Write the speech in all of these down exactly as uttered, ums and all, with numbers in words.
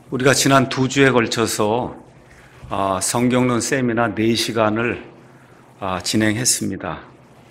우리가 지난 두 주에 걸쳐서 성경론 세미나 네 시간을 진행했습니다.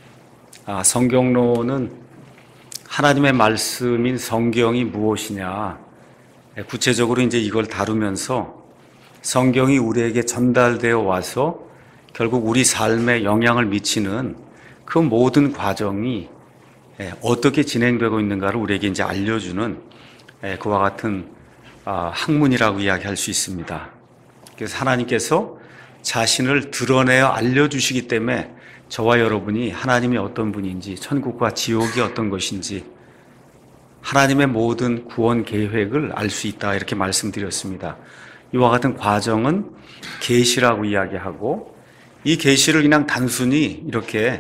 성경론은 하나님의 말씀인 성경이 무엇이냐, 구체적으로 이제 이걸 다루면서 성경이 우리에게 전달되어 와서 결국 우리 삶에 영향을 미치는 그 모든 과정이 어떻게 진행되고 있는가를 우리에게 이제 알려주는 그와 같은 학문이라고 이야기할 수 있습니다. 그래서 하나님께서 자신을 드러내어 알려주시기 때문에 저와 여러분이 하나님이 어떤 분인지, 천국과 지옥이 어떤 것인지, 하나님의 모든 구원 계획을 알 수 있다, 이렇게 말씀드렸습니다. 이와 같은 과정은 계시라고 이야기하고, 이 계시를 그냥 단순히 이렇게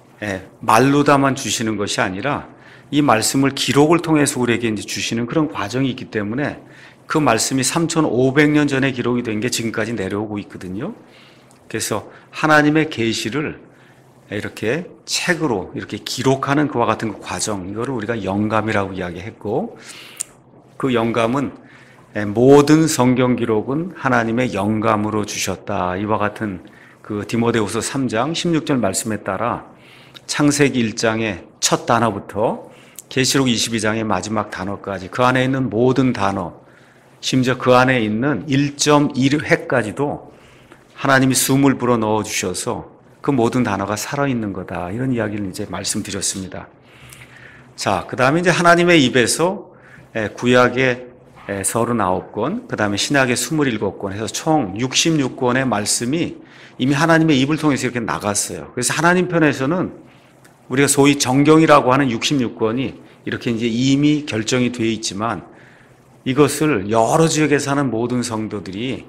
말로다만 주시는 것이 아니라 이 말씀을 기록을 통해서 우리에게 이제 주시는 그런 과정이 있기 때문에 그 말씀이 삼천오백 년 전에 기록이 된 게 지금까지 내려오고 있거든요. 그래서 하나님의 계시를 이렇게 책으로 이렇게 기록하는 그와 같은 그 과정, 이거를 우리가 영감이라고 이야기했고, 그 영감은 모든 성경 기록은 하나님의 영감으로 주셨다, 이와 같은 그 디모데후서 삼 장 십육 절 말씀에 따라 창세기 일 장의 첫 단어부터 계시록 이십이 장의 마지막 단어까지 그 안에 있는 모든 단어, 심지어 그 안에 있는 일 점 일 획까지도 하나님이 숨을 불어 넣어 주셔서 그 모든 단어가 살아있는 거다, 이런 이야기를 이제 말씀드렸습니다. 자, 그 다음에 이제 하나님의 입에서 구약의 서른아홉 권, 그 다음에 신약의 이십칠 권 해서 총 육십육 권의 말씀이 이미 하나님의 입을 통해서 이렇게 나갔어요. 그래서 하나님 편에서는 우리가 소위 정경이라고 하는 육십육 권이 이렇게 이제 이미 결정이 되어 있지만, 이것을 여러 지역에 사는 모든 성도들이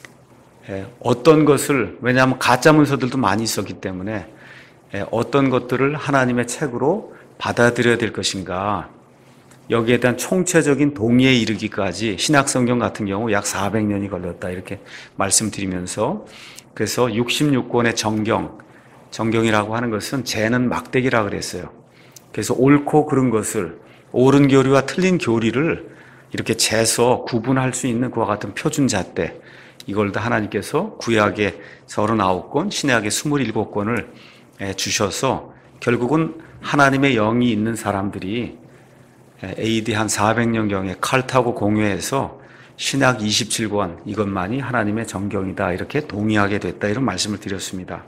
어떤 것을, 왜냐하면 가짜 문서들도 많이 있었기 때문에 어떤 것들을 하나님의 책으로 받아들여야 될 것인가, 여기에 대한 총체적인 동의에 이르기까지 신약성경 같은 경우 약 사백 년이 걸렸다, 이렇게 말씀드리면서, 그래서 육십육 권의 정경, 정경이라고 하는 것은 재는 막대기라 그랬어요. 그래서 옳고 그른 것을, 옳은 교리와 틀린 교리를 이렇게 재서 구분할 수 있는 그와 같은 표준잣대, 이걸 다 하나님께서 구약의 서른아홉 권, 신약의 이십칠 권을 주셔서 결국은 하나님의 영이 있는 사람들이 에이디 한 사백 년경에 칼타고 공회에서 신약 이십칠 권, 이것만이 하나님의 정경이다, 이렇게 동의하게 됐다, 이런 말씀을 드렸습니다.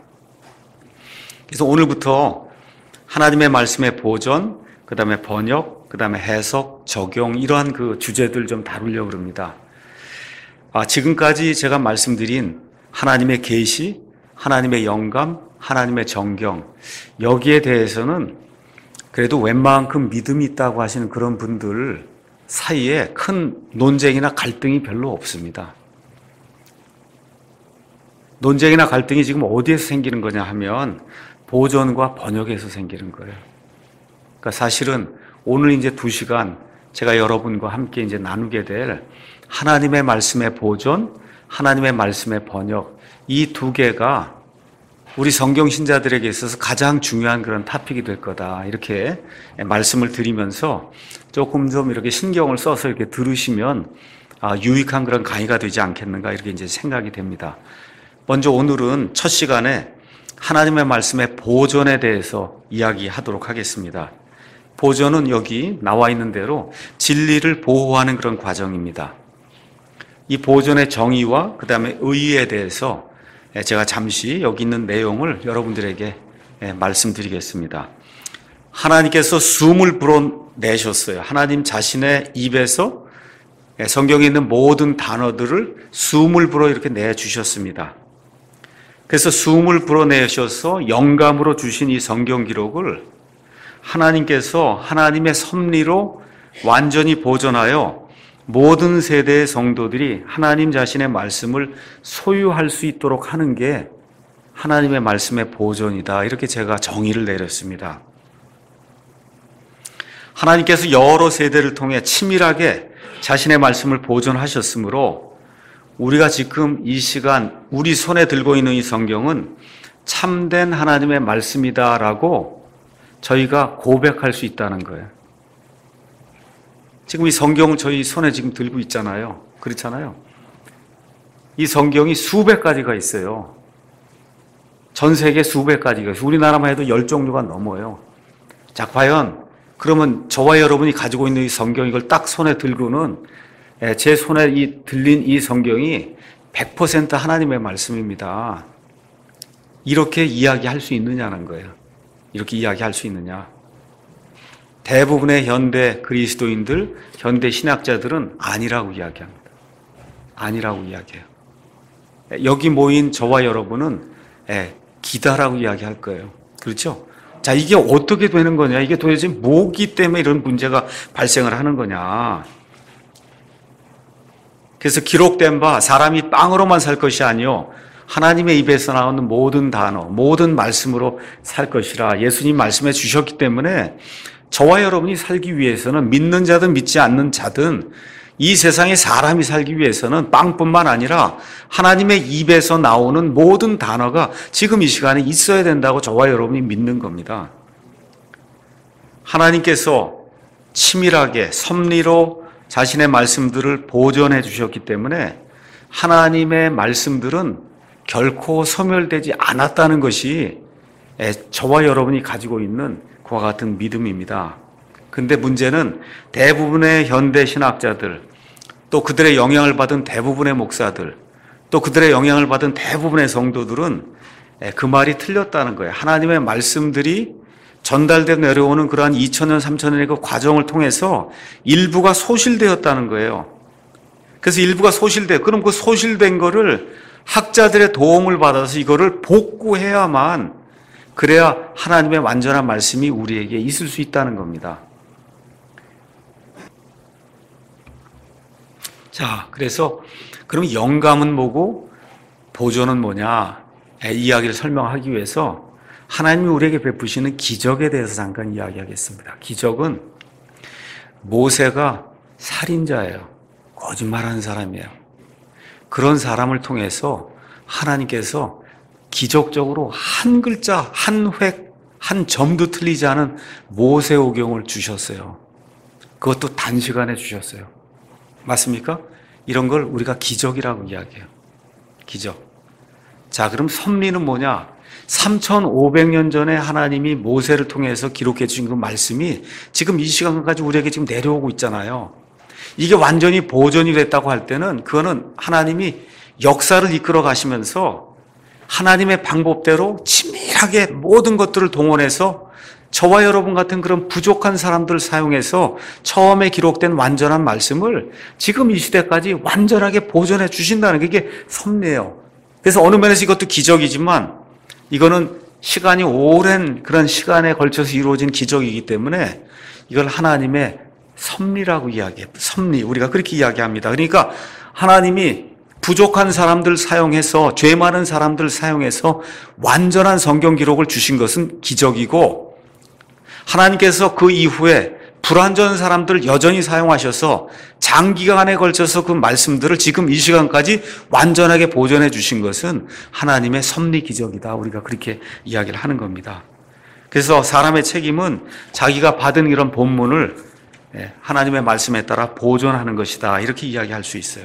그래서 오늘부터 하나님의 말씀의 보존, 그 다음에 번역, 그 다음에 해석, 적용, 이러한 그 주제들 좀 다루려고 합니다. 아, 지금까지 제가 말씀드린 하나님의 계시, 하나님의 영감, 하나님의 정경, 여기에 대해서는 그래도 웬만큼 믿음이 있다고 하시는 그런 분들 사이에 큰 논쟁이나 갈등이 별로 없습니다. 논쟁이나 갈등이 지금 어디에서 생기는 거냐 하면 보존과 번역에서 생기는 거예요. 그러니까 사실은 오늘 이제 두 시간 제가 여러분과 함께 이제 나누게 될 하나님의 말씀의 보존, 하나님의 말씀의 번역, 이 두 개가 우리 성경 신자들에게 있어서 가장 중요한 그런 토픽이 될 거다, 이렇게 말씀을 드리면서 조금 좀 이렇게 신경을 써서 이렇게 들으시면 아, 유익한 그런 강의가 되지 않겠는가, 이렇게 이제 생각이 됩니다. 먼저 오늘은 첫 시간에 하나님의 말씀의 보존에 대해서 이야기하도록 하겠습니다. 보존은 여기 나와 있는 대로 진리를 보호하는 그런 과정입니다. 이 보존의 정의와 그 다음에 의의에 대해서 제가 잠시 여기 있는 내용을 여러분들에게 말씀드리겠습니다. 하나님께서 숨을 불어내셨어요. 하나님 자신의 입에서 성경에 있는 모든 단어들을 숨을 불어 이렇게 내주셨습니다. 그래서 숨을 불어내셔서 영감으로 주신 이 성경 기록을 하나님께서 하나님의 섭리로 완전히 보존하여 모든 세대의 성도들이 하나님 자신의 말씀을 소유할 수 있도록 하는 게 하나님의 말씀의 보존이다, 이렇게 제가 정의를 내렸습니다. 하나님께서 여러 세대를 통해 치밀하게 자신의 말씀을 보존하셨으므로 우리가 지금 이 시간 우리 손에 들고 있는 이 성경은 참된 하나님의 말씀이다라고 저희가 고백할 수 있다는 거예요. 지금 이 성경을 저희 손에 지금 들고 있잖아요. 그렇잖아요. 이 성경이 수백 가지가 있어요. 전 세계 수백 가지가 있어요. 우리나라만 해도 열 종류가 넘어요. 자, 과연 그러면 저와 여러분이 가지고 있는 이 성경, 이걸 딱 손에 들고는 제 손에 이 들린 이 성경이 백 퍼센트 하나님의 말씀입니다. 이렇게 이야기할 수 있느냐는 거예요. 이렇게 이야기할 수 있느냐. 대부분의 현대 그리스도인들, 현대 신학자들은 아니라고 이야기합니다. 아니라고 이야기해요. 여기 모인 저와 여러분은 기다라고 이야기할 거예요. 그렇죠? 자, 이게 어떻게 되는 거냐? 이게 도대체 뭐기 때문에 이런 문제가 발생을 하는 거냐? 그래서 기록된 바 사람이 빵으로만 살 것이 아니요 하나님의 입에서 나오는 모든 단어, 모든 말씀으로 살 것이라 예수님 말씀해 주셨기 때문에 저와 여러분이 살기 위해서는 믿는 자든 믿지 않는 자든 이 세상에 사람이 살기 위해서는 빵뿐만 아니라 하나님의 입에서 나오는 모든 단어가 지금 이 시간에 있어야 된다고 저와 여러분이 믿는 겁니다. 하나님께서 치밀하게 섭리로 자신의 말씀들을 보존해 주셨기 때문에 하나님의 말씀들은 결코 소멸되지 않았다는 것이 저와 여러분이 가지고 있는 그와 같은 믿음입니다. 근데 문제는 대부분의 현대 신학자들, 또 그들의 영향을 받은 대부분의 목사들, 또 그들의 영향을 받은 대부분의 성도들은 그 말이 틀렸다는 거예요. 하나님의 말씀들이 전달되어 내려오는 그러한 이천 년, 삼천 년의 그 과정을 통해서 일부가 소실되었다는 거예요. 그래서 일부가 소실돼. 그럼 그 소실된 거를 학자들의 도움을 받아서 이거를 복구해야만 그래야 하나님의 완전한 말씀이 우리에게 있을 수 있다는 겁니다. 자, 그래서 그럼 영감은 뭐고 보존은 뭐냐? 이야기를 설명하기 위해서 하나님이 우리에게 베푸시는 기적에 대해서 잠깐 이야기하겠습니다. 기적은 모세가 살인자예요. 거짓말하는 사람이에요. 그런 사람을 통해서 하나님께서 기적적으로 한 글자, 한 획, 한 점도 틀리지 않은 모세오경을 주셨어요. 그것도 단시간에 주셨어요. 맞습니까? 이런 걸 우리가 기적이라고 이야기해요. 기적. 자, 그럼 섭리는 뭐냐? 삼천오백 년 전에 하나님이 모세를 통해서 기록해 주신 그 말씀이 지금 이 시간까지 우리에게 지금 내려오고 있잖아요. 이게 완전히 보존이 됐다고 할 때는 그거는 하나님이 역사를 이끌어 가시면서 하나님의 방법대로 치밀하게 모든 것들을 동원해서 저와 여러분 같은 그런 부족한 사람들을 사용해서 처음에 기록된 완전한 말씀을 지금 이 시대까지 완전하게 보존해 주신다는 게 이게 섭리예요. 그래서 어느 면에서 이것도 기적이지만 이거는 시간이 오랜 그런 시간에 걸쳐서 이루어진 기적이기 때문에 이걸 하나님의 섭리라고 이야기해요. 섭리. 우리가 그렇게 이야기합니다. 그러니까 하나님이 부족한 사람들 사용해서 죄 많은 사람들 사용해서 완전한 성경 기록을 주신 것은 기적이고 하나님께서 그 이후에 불완전한 사람들을 여전히 사용하셔서 장기간에 걸쳐서 그 말씀들을 지금 이 시간까지 완전하게 보존해 주신 것은 하나님의 섭리 기적이다. 우리가 그렇게 이야기를 하는 겁니다. 그래서 사람의 책임은 자기가 받은 이런 본문을 하나님의 말씀에 따라 보존하는 것이다. 이렇게 이야기할 수 있어요.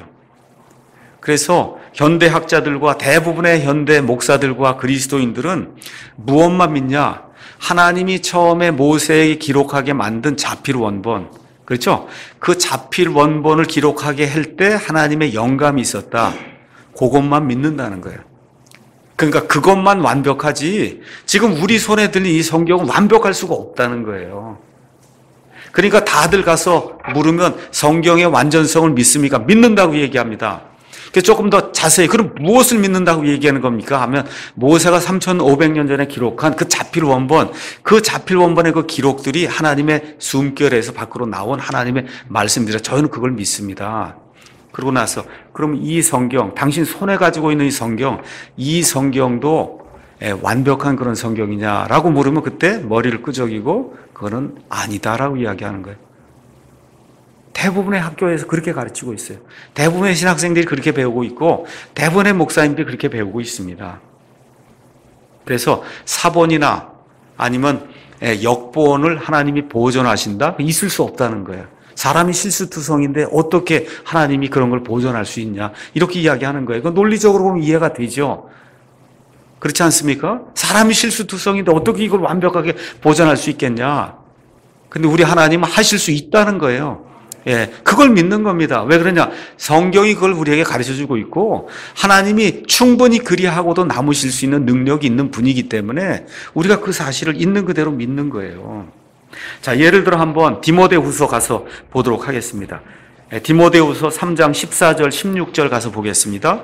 그래서 현대 학자들과 대부분의 현대 목사들과 그리스도인들은 무엇만 믿냐? 하나님이 처음에 모세에게 기록하게 만든 자필 원본, 그렇죠? 그 자필 원본을 기록하게 할 때 하나님의 영감이 있었다. 그것만 믿는다는 거예요. 그러니까 그것만 완벽하지 지금 우리 손에 들린 이 성경은 완벽할 수가 없다는 거예요. 그러니까 다들 가서 물으면 성경의 완전성을 믿습니까? 믿는다고 얘기합니다. 조금 더 자세히 그럼 무엇을 믿는다고 얘기하는 겁니까? 하면 모세가 삼천오백 년 전에 기록한 그 자필 원본, 그 자필 원본의 그 기록들이 하나님의 숨결에서 밖으로 나온 하나님의 말씀들이라 저는 그걸 믿습니다. 그러고 나서 그럼 이 성경, 당신 손에 가지고 있는 이 성경, 이 성경도 완벽한 그런 성경이냐라고 물으면 그때 머리를 끄적이고 그거는 아니다라고 이야기하는 거예요. 대부분의 학교에서 그렇게 가르치고 있어요. 대부분의 신학생들이 그렇게 배우고 있고 대부분의 목사님들이 그렇게 배우고 있습니다. 그래서 사본이나 아니면 역본을 하나님이 보존하신다? 있을 수 없다는 거예요. 사람이 실수투성인데 어떻게 하나님이 그런 걸 보존할 수 있냐? 이렇게 이야기하는 거예요. 그 논리적으로 보면 이해가 되죠. 그렇지 않습니까? 사람이 실수투성인데 어떻게 이걸 완벽하게 보존할 수 있겠냐? 근데 우리 하나님은 하실 수 있다는 거예요. 예, 그걸 믿는 겁니다. 왜 그러냐? 성경이 그걸 우리에게 가르쳐 주고 있고, 하나님이 충분히 그리하고도 남으실 수 있는 능력이 있는 분이기 때문에 우리가 그 사실을 있는 그대로 믿는 거예요. 자, 예를 들어 한번 디모데후서 가서 보도록 하겠습니다. 예, 디모데후서 삼 장 십사 절 십육 절 가서 보겠습니다.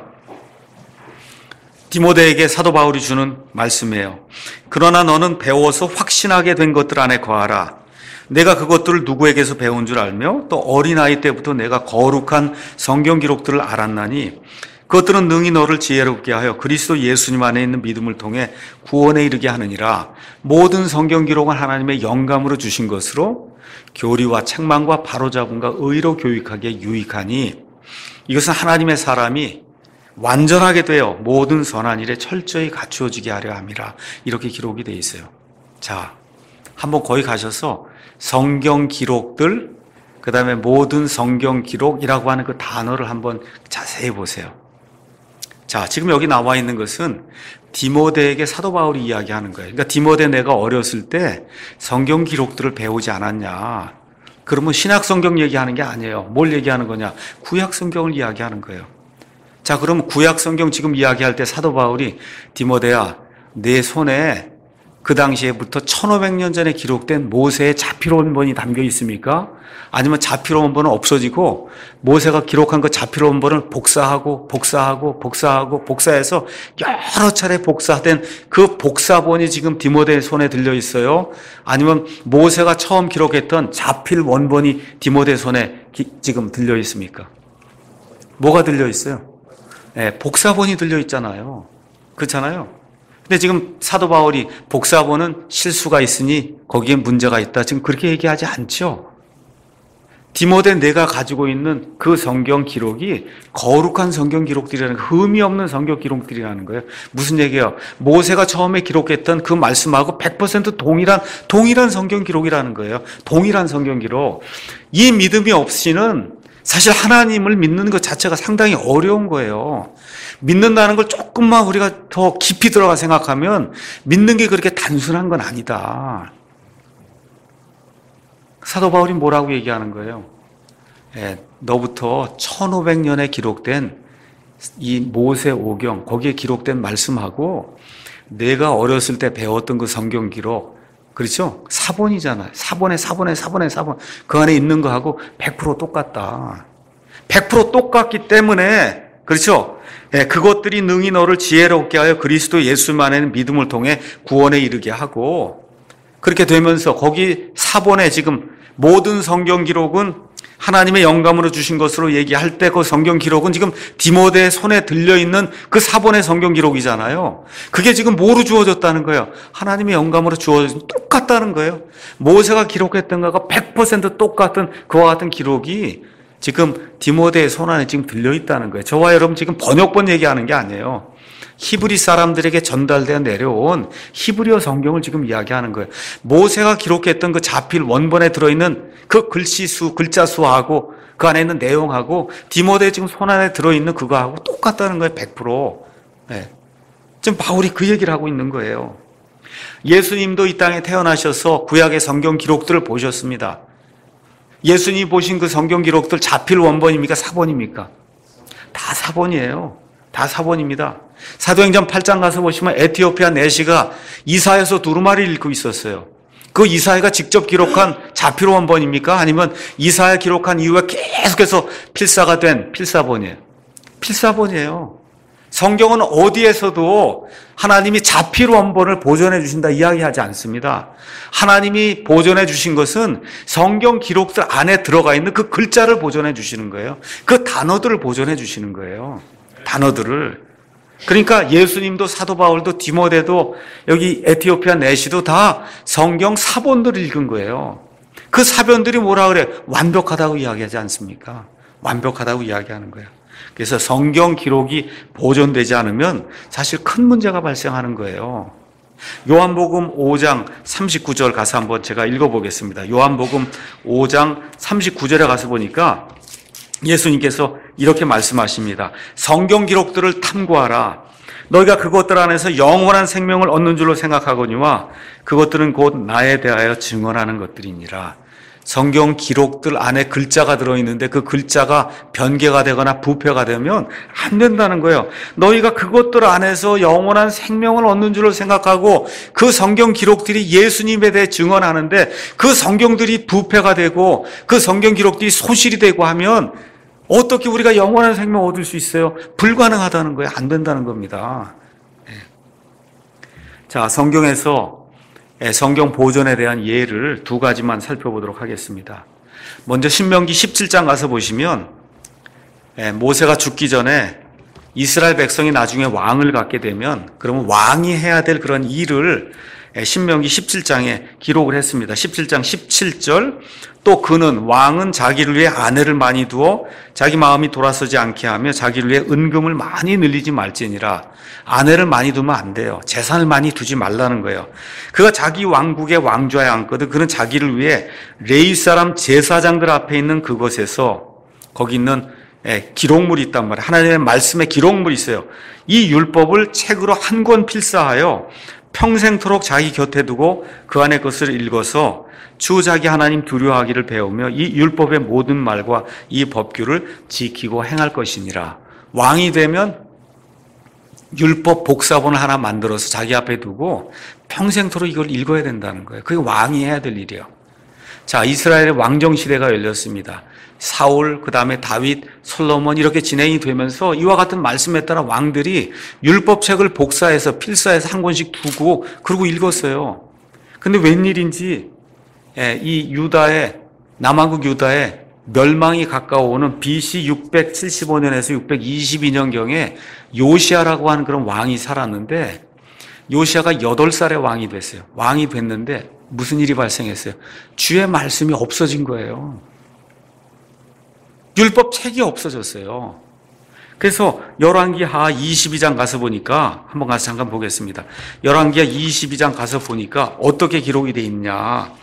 디모데에게 사도 바울이 주는 말씀이에요. 그러나 너는 배워서 확신하게 된 것들 안에 거하라. 내가 그것들을 누구에게서 배운 줄 알며 또 어린아이 때부터 내가 거룩한 성경 기록들을 알았나니 그것들은 능히 너를 지혜롭게 하여 그리스도 예수님 안에 있는 믿음을 통해 구원에 이르게 하느니라. 모든 성경 기록은 하나님의 영감으로 주신 것으로 교리와 책망과 바로잡음과 의로 교육하기에 유익하니 이것은 하나님의 사람이 완전하게 되어 모든 선한 일에 철저히 갖추어지게 하려 함이라. 이렇게 기록이 되어 있어요. 자, 한번 거기 가셔서 성경 기록들, 그 다음에 모든 성경 기록이라고 하는 그 단어를 한번 자세히 보세요. 자, 지금 여기 나와 있는 것은 디모데에게 사도 바울이 이야기하는 거예요. 그러니까 디모데 내가 어렸을 때 성경 기록들을 배우지 않았냐? 그러면 신약 성경 얘기하는 게 아니에요. 뭘 얘기하는 거냐? 구약 성경을 이야기하는 거예요. 자, 그러면 구약 성경 지금 이야기할 때 사도 바울이 디모데야, 내 손에 그 당시에부터 천오백 년 전에 기록된 모세의 자필원본이 담겨 있습니까? 아니면 자필원본은 없어지고 모세가 기록한 그 자필원본을 복사하고 복사하고 복사하고 복사해서 여러 차례 복사된 그 복사본이 지금 디모데의 손에 들려 있어요? 아니면 모세가 처음 기록했던 자필원본이 디모데 손에 기, 지금 들려 있습니까? 뭐가 들려 있어요? 네, 복사본이 들려 있잖아요. 그렇잖아요. 근데 지금 사도 바울이 복사본은 실수가 있으니 거기에 문제가 있다. 지금 그렇게 얘기하지 않죠. 디모데 내가 가지고 있는 그 성경 기록이 거룩한 성경 기록들이라는 흠이 없는 성경 기록들이라는 거예요. 무슨 얘기예요? 모세가 처음에 기록했던 그 말씀하고 백 퍼센트 동일한 동일한 성경 기록이라는 거예요. 동일한 성경 기록. 이 믿음이 없이는 사실 하나님을 믿는 것 자체가 상당히 어려운 거예요. 믿는다는 걸 조금만 우리가 더 깊이 들어가 생각하면 믿는 게 그렇게 단순한 건 아니다. 사도 바울이 뭐라고 얘기하는 거예요? 예, 너부터 천오백 년에 기록된 이 모세오경, 거기에 기록된 말씀하고 내가 어렸을 때 배웠던 그 성경 기록, 그렇죠? 사본이잖아요. 사본에 사본에 사본에 사본. 그 안에 있는 거하고 백 퍼센트 똑같다. 백 퍼센트 똑같기 때문에, 그렇죠? 예, 그것들이 능히 너를 지혜롭게 하여 그리스도 예수만의 믿음을 통해 구원에 이르게 하고, 그렇게 되면서 거기 사본에 지금 모든 성경 기록은 하나님의 영감으로 주신 것으로 얘기할 때 그 성경 기록은 지금 디모데의 손에 들려있는 그 사본의 성경 기록이잖아요. 그게 지금 뭐로 주어졌다는 거예요? 하나님의 영감으로 주어진 똑같다는 거예요. 모세가 기록했던 거가 백 퍼센트 똑같은 그와 같은 기록이 지금 디모데의 손 안에 지금 들려있다는 거예요. 저와 여러분 지금 번역본 얘기하는 게 아니에요. 히브리 사람들에게 전달되어 내려온 히브리어 성경을 지금 이야기하는 거예요. 모세가 기록했던 그 자필 원본에 들어있는 그 글씨 수, 글자 수하고 그 안에 있는 내용하고 디모데 지금 손 안에 들어있는 그거하고 똑같다는 거예요. 백 퍼센트. 네. 지금 바울이 그 얘기를 하고 있는 거예요. 예수님도 이 땅에 태어나셔서 구약의 성경 기록들을 보셨습니다. 예수님이 보신 그 성경 기록들 자필 원본입니까? 사본입니까? 다 사본이에요. 다 사본입니다. 사도행전 팔 장 가서 보시면 에티오피아 내시가 이사야서 두루마리를 읽고 있었어요. 그 이사야가 직접 기록한 자필 원본입니까? 아니면 이사야 기록한 이후에 계속해서 필사가 된 필사본이에요. 필사본이에요. 성경은 어디에서도 하나님이 자필 원본을 보존해 주신다 이야기하지 않습니다. 하나님이 보존해 주신 것은 성경 기록들 안에 들어가 있는 그 글자를 보존해 주시는 거예요. 그 단어들을 보존해 주시는 거예요. 단어들을. 그러니까 예수님도 사도 바울도 디모데도 여기 에티오피아 내시도 다 성경 사본들을 읽은 거예요. 그 사본들이 뭐라 그래? 완벽하다고 이야기하지 않습니까? 완벽하다고 이야기하는 거예요. 그래서 성경 기록이 보존되지 않으면 사실 큰 문제가 발생하는 거예요. 요한복음 오 장 삼십구 절 가서 한번 제가 읽어보겠습니다. 요한복음 오 장 삼십구 절에 가서 보니까 예수님께서 이렇게 말씀하십니다. 성경 기록들을 탐구하라. 너희가 그것들 안에서 영원한 생명을 얻는 줄로 생각하거니와 그것들은 곧 나에 대하여 증언하는 것들이니라. 성경 기록들 안에 글자가 들어있는데 그 글자가 변개가 되거나 부패가 되면 안 된다는 거예요. 너희가 그것들 안에서 영원한 생명을 얻는 줄로 생각하고 그 성경 기록들이 예수님에 대해 증언하는데 그 성경들이 부패가 되고 그 성경 기록들이 소실이 되고 하면 어떻게 우리가 영원한 생명을 얻을 수 있어요? 불가능하다는 거예요. 안 된다는 겁니다. 자, 성경에서 성경 보존에 대한 예를 두 가지만 살펴보도록 하겠습니다. 먼저 신명기 십칠 장 가서 보시면 모세가 죽기 전에 이스라엘 백성이 나중에 왕을 갖게 되면 그러면 왕이 해야 될 그런 일을 신명기 십칠 장에 기록을 했습니다. 십칠 장 십칠 절 또 그는 왕은 자기를 위해 아내를 많이 두어 자기 마음이 돌아서지 않게 하며 자기를 위해 은금을 많이 늘리지 말지니라. 아내를 많이 두면 안 돼요. 재산을 많이 두지 말라는 거예요. 그가 자기 왕국의 왕좌에 앉거든 그는 자기를 위해 레위 사람 제사장들 앞에 있는 그곳에서 거기 있는 기록물이 있단 말이에요. 하나님의 말씀에 기록물이 있어요. 이 율법을 책으로 한 권 필사하여 평생토록 자기 곁에 두고 그 안에 것을 읽어서 주 자기 하나님 두려워하기를 배우며 이 율법의 모든 말과 이 법규를 지키고 행할 것이니라. 왕이 되면 율법 복사본을 하나 만들어서 자기 앞에 두고 평생토록 이걸 읽어야 된다는 거예요. 그게 왕이 해야 될 일이에요. 자, 이스라엘의 왕정 시대가 열렸습니다. 사울, 그 다음에 다윗, 솔로몬 이렇게 진행이 되면서 이와 같은 말씀에 따라 왕들이 율법책을 복사해서 필사해서 한 권씩 두고 그러고 읽었어요. 근데 웬일인지 이 유다의 남왕국 유다의 멸망이 가까워오는 비씨 육백칠십오 년에서 육백이십이 년경에 요시아라고 하는 그런 왕이 살았는데 요시아가 여덟 살에 왕이 됐어요. 왕이 됐는데 무슨 일이 발생했어요? 주의 말씀이 없어진 거예요. 율법 책이 없어졌어요. 그래서 열왕기하 이십이 장 가서 보니까 한번 가서 잠깐 보겠습니다. 열왕기하 이십이 장 가서 보니까 어떻게 기록이 돼 있냐.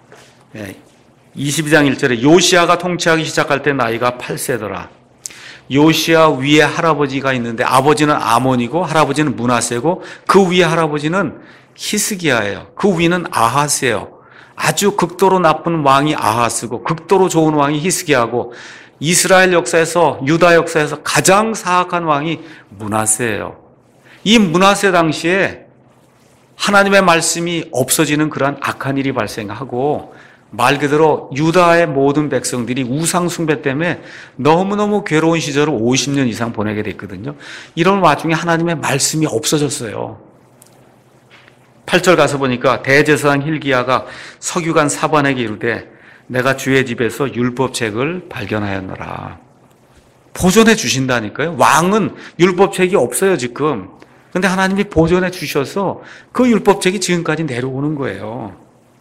이십이 장 일 절에 요시아가 통치하기 시작할 때 나이가 팔 세더라. 요시아 위에 할아버지가 있는데 아버지는 아몬이고 할아버지는 므낫세고 그 위에 할아버지는 히스기야예요. 그 위는 아하스예요. 아주 극도로 나쁜 왕이 아하스고 극도로 좋은 왕이 히스기야고 이스라엘 역사에서 유다 역사에서 가장 사악한 왕이 므낫세예요. 이 므낫세 당시에 하나님의 말씀이 없어지는 그러한 악한 일이 발생하고 말 그대로 유다의 모든 백성들이 우상 숭배 때문에 너무너무 괴로운 시절을 오십 년 이상 보내게 됐거든요. 이런 와중에 하나님의 말씀이 없어졌어요. 팔 절 가서 보니까 대제사장 hil기야가 서기관 사반에게 이르되 내가 주의 집에서 율법책을 발견하였노라. 보존해 주신다니까요. 왕은 율법책이 없어요 지금. 근데 하나님이 보존해 주셔서 그 율법책이 지금까지 내려오는 거예요.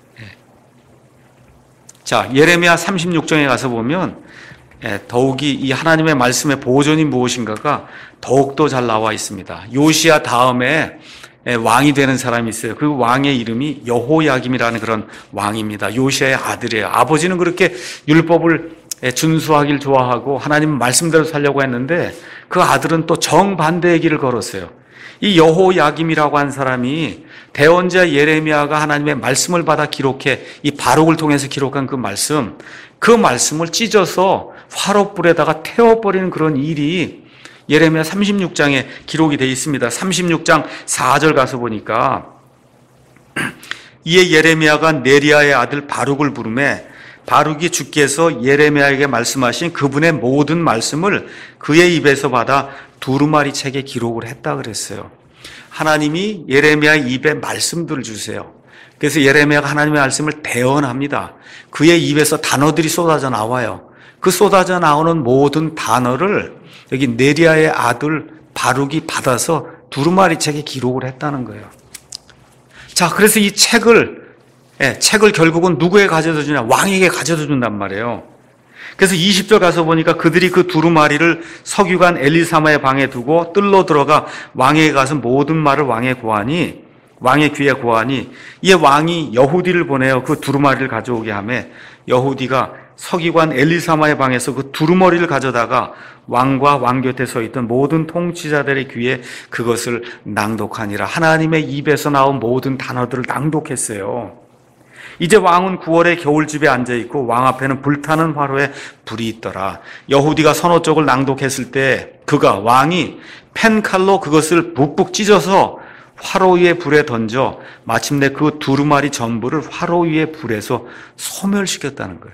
자, 예레미야 삼십육 장에 가서 보면 더욱이 이 하나님의 말씀의 보존이 무엇인가가 더욱더 잘 나와 있습니다. 요시야 다음에 왕이 되는 사람이 있어요. 그 왕의 이름이 여호야김이라는 그런 왕입니다. 요시야의 아들이에요. 아버지는 그렇게 율법을 준수하길 좋아하고 하나님 말씀대로 살려고 했는데 그 아들은 또 정반대의 길을 걸었어요. 이 여호야김이라고 한 사람이 대언자 예레미야가 하나님의 말씀을 받아 기록해 이 바룩을 통해서 기록한 그 말씀, 그 말씀을 찢어서 화롯불에다가 태워버리는 그런 일이 예레미야 삼십육 장에 기록이 되어 있습니다. 삼십육 장 사 절 가서 보니까 이에 예레미야가 네리야의 아들 바룩을 부르매 바룩이 주께서 예레미야에게 말씀하신 그분의 모든 말씀을 그의 입에서 받아 두루마리 책에 기록을 했다 그랬어요. 하나님이 예레미야의 입에 말씀들을 주세요. 그래서 예레미야가 하나님의 말씀을 대언합니다. 그의 입에서 단어들이 쏟아져 나와요. 그 쏟아져 나오는 모든 단어를 여기 네리야의 아들 바룩이 받아서 두루마리 책에 기록을 했다는 거예요. 자, 그래서 이 책을 예, 책을 결국은 누구에게 가져다 주냐? 왕에게 가져다 준단 말이에요. 그래서 이십 절 가서 보니까 그들이 그 두루마리를 서기관 엘리사마의 방에 두고 뜰로 들어가 왕에게 가서 모든 말을 왕에 고하니 왕의 귀에 고하니 이에 왕이 여후디를 보내어 그 두루마리를 가져오게 하며 여후디가 서기관 엘리사마의 방에서 그 두루머리를 가져다가 왕과 왕 곁에 서 있던 모든 통치자들의 귀에 그것을 낭독하니라. 하나님의 입에서 나온 모든 단어들을 낭독했어요. 이제 왕은 구월에 겨울집에 앉아있고 왕 앞에는 불타는 화로에 불이 있더라. 여후디가 선호 쪽을 낭독했을 때 그가 왕이 펜칼로 그것을 북북 찢어서 화로 위에 불에 던져 마침내 그 두루마리 전부를 화로 위에 불에서 소멸시켰다는 거예요.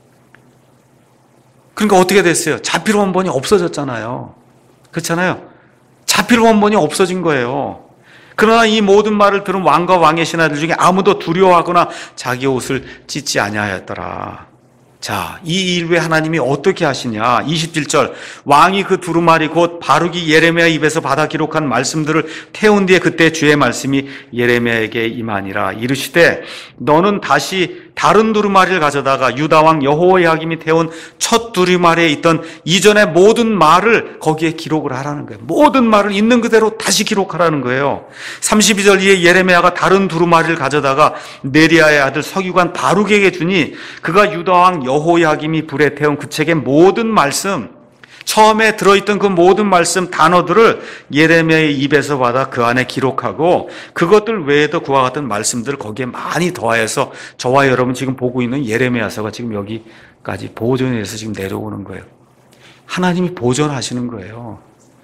그러니까 어떻게 됐어요? 자필 원본이 없어졌잖아요. 그렇잖아요. 자필 원본이 없어진 거예요. 그러나 이 모든 말을 들은 왕과 왕의 신하들 중에 아무도 두려워하거나 자기 옷을 찢지 아니하였더라. 자, 이 일 외에 하나님이 어떻게 하시냐? 이십칠 절 왕이 그 두루마리 곧 바루기 예레미야 입에서 받아 기록한 말씀들을 태운 뒤에 그때 주의 말씀이 예레미야에게 임하니라. 이르시되 너는 다시 다른 두루마리를 가져다가 유다 왕 여호야김이 태운 첫 두루마리에 있던 이전의 모든 말을 거기에 기록을 하라는 거예요. 모든 말을 있는 그대로 다시 기록하라는 거예요. 삼십이 절 이에 예레미야가 다른 두루마리를 가져다가 네리야의 아들 서기관 바룩에게 주니 그가 유다 왕 여호야김이 불에 태운 그 책의 모든 말씀, 처음에 들어있던 그 모든 말씀 단어들을 예레미야의 입에서 받아 그 안에 기록하고 그것들 외에도 그와 같은 말씀들을 거기에 많이 더하여서 저와 여러분 지금 보고 있는 예레미야서가 지금 여기까지 보존해서 지금 내려오는 거예요. 하나님이 보존하시는 거예요.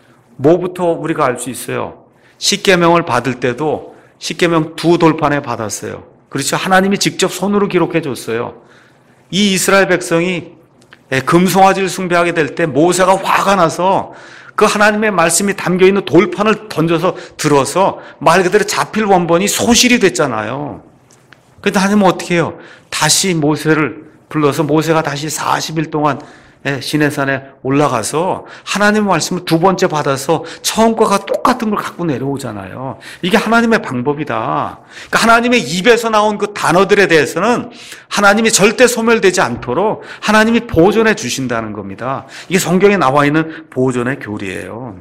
뭐부터 우리가 알 수 있어요? 십계명을 받을 때도 십계명 두 돌판에 받았어요. 그렇죠? 하나님이 직접 손으로 기록해 줬어요. 이 이스라엘 백성이 금송아지를 숭배하게 될 때 모세가 화가 나서 그 하나님의 말씀이 담겨있는 돌판을 던져서 들어서 말 그대로 자필 원본이 소실이 됐잖아요. 그런데 하나님은 어떻게 해요? 다시 모세를 불러서 모세가 다시 사십 일 동안 시내산에 올라가서 하나님의 말씀을 두 번째 받아서 처음과 똑같은 걸 갖고 내려오잖아요. 이게 하나님의 방법이다. 그러니까 하나님의 입에서 나온 그 단어들에 대해서는 하나님이 절대 소멸되지 않도록 하나님이 보존해 주신다는 겁니다. 이게 성경에 나와 있는 보존의 교리예요.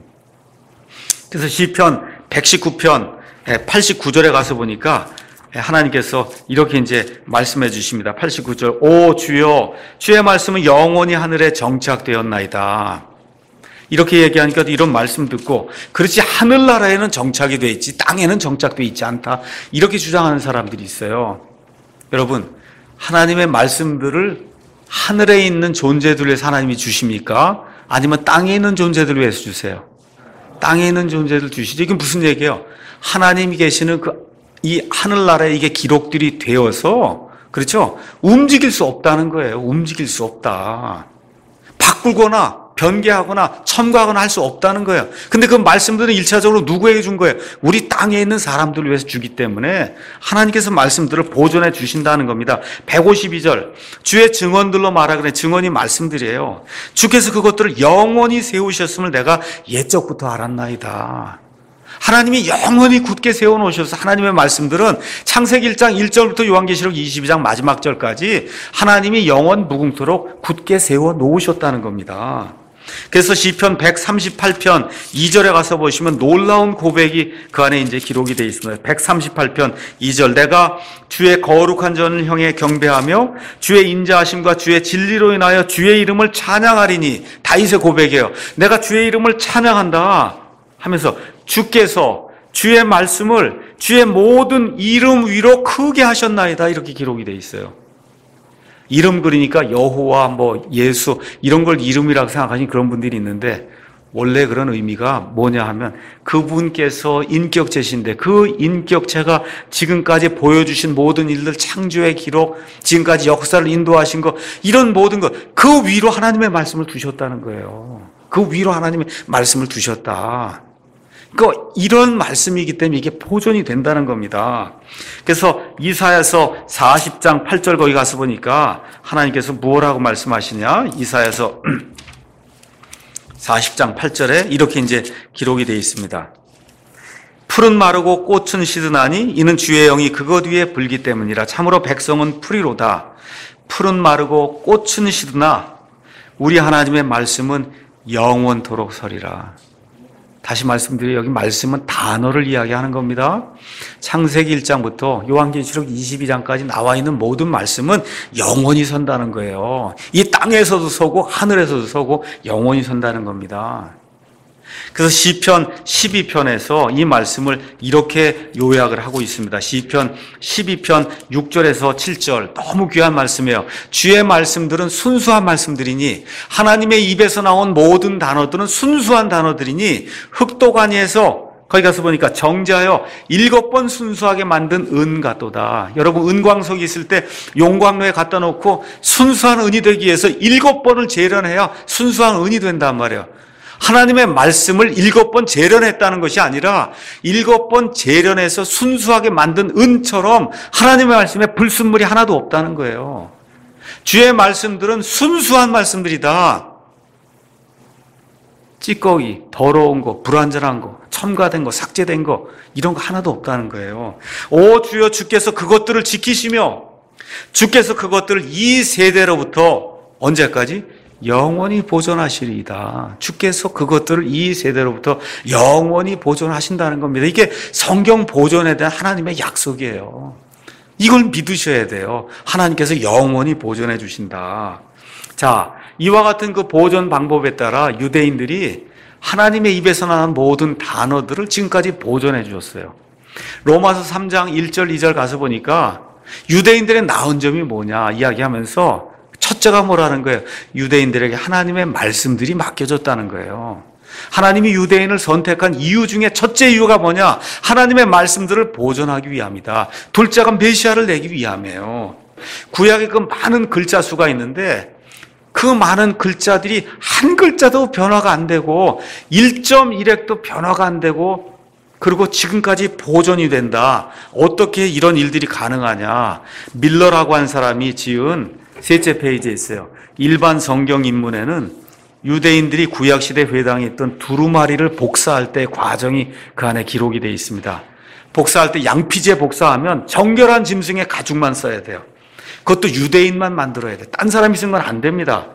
그래서 시편 백십구 편 팔십구 절에 가서 보니까 하나님께서 이렇게 이제 말씀해 주십니다. 팔십구 절 오 주여 주의 말씀은 영원히 하늘에 정착되었나이다. 이렇게 얘기하니까 이런 말씀 듣고 그렇지 하늘나라에는 정착이 돼 있지 땅에는 정착돼 있지 않다. 이렇게 주장하는 사람들이 있어요. 여러분 하나님의 말씀들을 하늘에 있는 존재들을 위해서 하나님이 주십니까? 아니면 땅에 있는 존재들을 위해서 주세요? 땅에 있는 존재들 주시죠. 이게 무슨 얘기예요? 하나님이 계시는 그 이 하늘나라에 이게 기록들이 되어서 그렇죠? 움직일 수 없다는 거예요. 움직일 수 없다. 바꾸거나 변개하거나 첨가하거나 할 수 없다는 거예요. 근데 그 말씀들은 일차적으로 누구에게 준 거예요? 우리 땅에 있는 사람들을 위해서 주기 때문에 하나님께서 말씀들을 보존해 주신다는 겁니다. 백오십이 절 주의 증언들로 말하 그래. 증언이 말씀들이에요. 주께서 그것들을 영원히 세우셨음을 내가 옛적부터 알았나이다. 하나님이 영원히 굳게 세워놓으셔서 하나님의 말씀들은 창세기 일 장 일 절부터 요한계시록 이십이 장 마지막 절까지 하나님이 영원 무궁토록 굳게 세워놓으셨다는 겁니다. 그래서 시편 백삼십팔 편 이 절에 가서 보시면 놀라운 고백이 그 안에 이제 기록이 되어 있습니다. 백삼십팔 편 이 절 내가 주의 거룩한 전을 향해 경배하며 주의 인자하심과 주의 진리로 인하여 주의 이름을 찬양하리니 다윗의 고백이에요. 내가 주의 이름을 찬양한다 하면서 주께서 주의 말씀을 주의 모든 이름 위로 크게 하셨나이다 이렇게 기록이 되어 있어요. 이름 그러니까 여호와 뭐 예수 이런 걸 이름이라고 생각하시는 그런 분들이 있는데 원래 그런 의미가 뭐냐 하면 그분께서 인격체신데 그 인격체가 지금까지 보여주신 모든 일들 창조의 기록 지금까지 역사를 인도하신 것 이런 모든 것 그 위로 하나님의 말씀을 두셨다는 거예요. 그 위로 하나님의 말씀을 두셨다. 그러니까 이런 말씀이기 때문에 이게 보존이 된다는 겁니다. 그래서 이사야서 사십 장 팔 절 거기 가서 보니까 하나님께서 무엇라고 말씀하시냐? 이사야서 사십 장 팔 절에 이렇게 이제 기록이 되어 있습니다. 풀은 마르고 꽃은 시드나니 이는 주의 영이 그것 위에 불기 때문이라. 참으로 백성은 풀이로다. 풀은 마르고 꽃은 시드나 우리 하나님의 말씀은 영원토록 서리라. 다시 말씀드려요. 여기 말씀은 단어를 이야기하는 겁니다. 창세기 일 장부터 요한계시록 이십이 장까지 나와 있는 모든 말씀은 영원히 선다는 거예요. 이 땅에서도 서고 하늘에서도 서고 영원히 선다는 겁니다. 그래서 시편 십이 편에서 이 말씀을 이렇게 요약을 하고 있습니다. 시편 십이 편 육 절에서 칠 절, 너무 귀한 말씀이에요. 주의 말씀들은 순수한 말씀들이니, 하나님의 입에서 나온 모든 단어들은 순수한 단어들이니, 흑도가니에서 거기 가서 보니까 정제하여 일곱 번 순수하게 만든 은 같도다. 여러분, 은광석이 있을 때 용광로에 갖다 놓고 순수한 은이 되기 위해서 일곱 번을 재련해야 순수한 은이 된단 말이에요. 하나님의 말씀을 일곱 번 재련했다는 것이 아니라 일곱 번 재련해서 순수하게 만든 은처럼 하나님의 말씀에 불순물이 하나도 없다는 거예요. 주의 말씀들은 순수한 말씀들이다. 찌꺼기, 더러운 거, 불완전한 거, 첨가된 거, 삭제된 거, 이런 거 하나도 없다는 거예요. 오 주여, 주께서 그것들을 지키시며 주께서 그것들을 이 세대로부터 언제까지? 영원히 보존하시리이다. 주께서 그것들을 이 세대로부터 영원히 보존하신다는 겁니다. 이게 성경 보존에 대한 하나님의 약속이에요. 이걸 믿으셔야 돼요. 하나님께서 영원히 보존해 주신다. 자, 이와 같은 그 보존 방법에 따라 유대인들이 하나님의 입에서 나는 모든 단어들을 지금까지 보존해 주셨어요. 로마서 삼 장 일 절 이 절 가서 보니까 유대인들의 나은 점이 뭐냐 이야기하면서 첫째가 뭐라는 거예요? 유대인들에게 하나님의 말씀들이 맡겨졌다는 거예요. 하나님이 유대인을 선택한 이유 중에 첫째 이유가 뭐냐? 하나님의 말씀들을 보존하기 위함이다. 둘째가 메시아를 내기 위함이에요. 구약에 그 많은 글자 수가 있는데 그 많은 글자들이 한 글자도 변화가 안 되고 일 점 일 획도 변화가 안 되고 그리고 지금까지 보존이 된다. 어떻게 이런 일들이 가능하냐? 밀러라고 한 사람이 지은 셋째 페이지에 있어요. 일반 성경 인문에는 유대인들이 구약시대 회당에 있던 두루마리를 복사할 때 과정이 그 안에 기록이 되어 있습니다. 복사할 때 양피지에 복사하면 정결한 짐승의 가죽만 써야 돼요. 그것도 유대인만 만들어야 돼요. 딴 사람이 쓴 건 안 됩니다.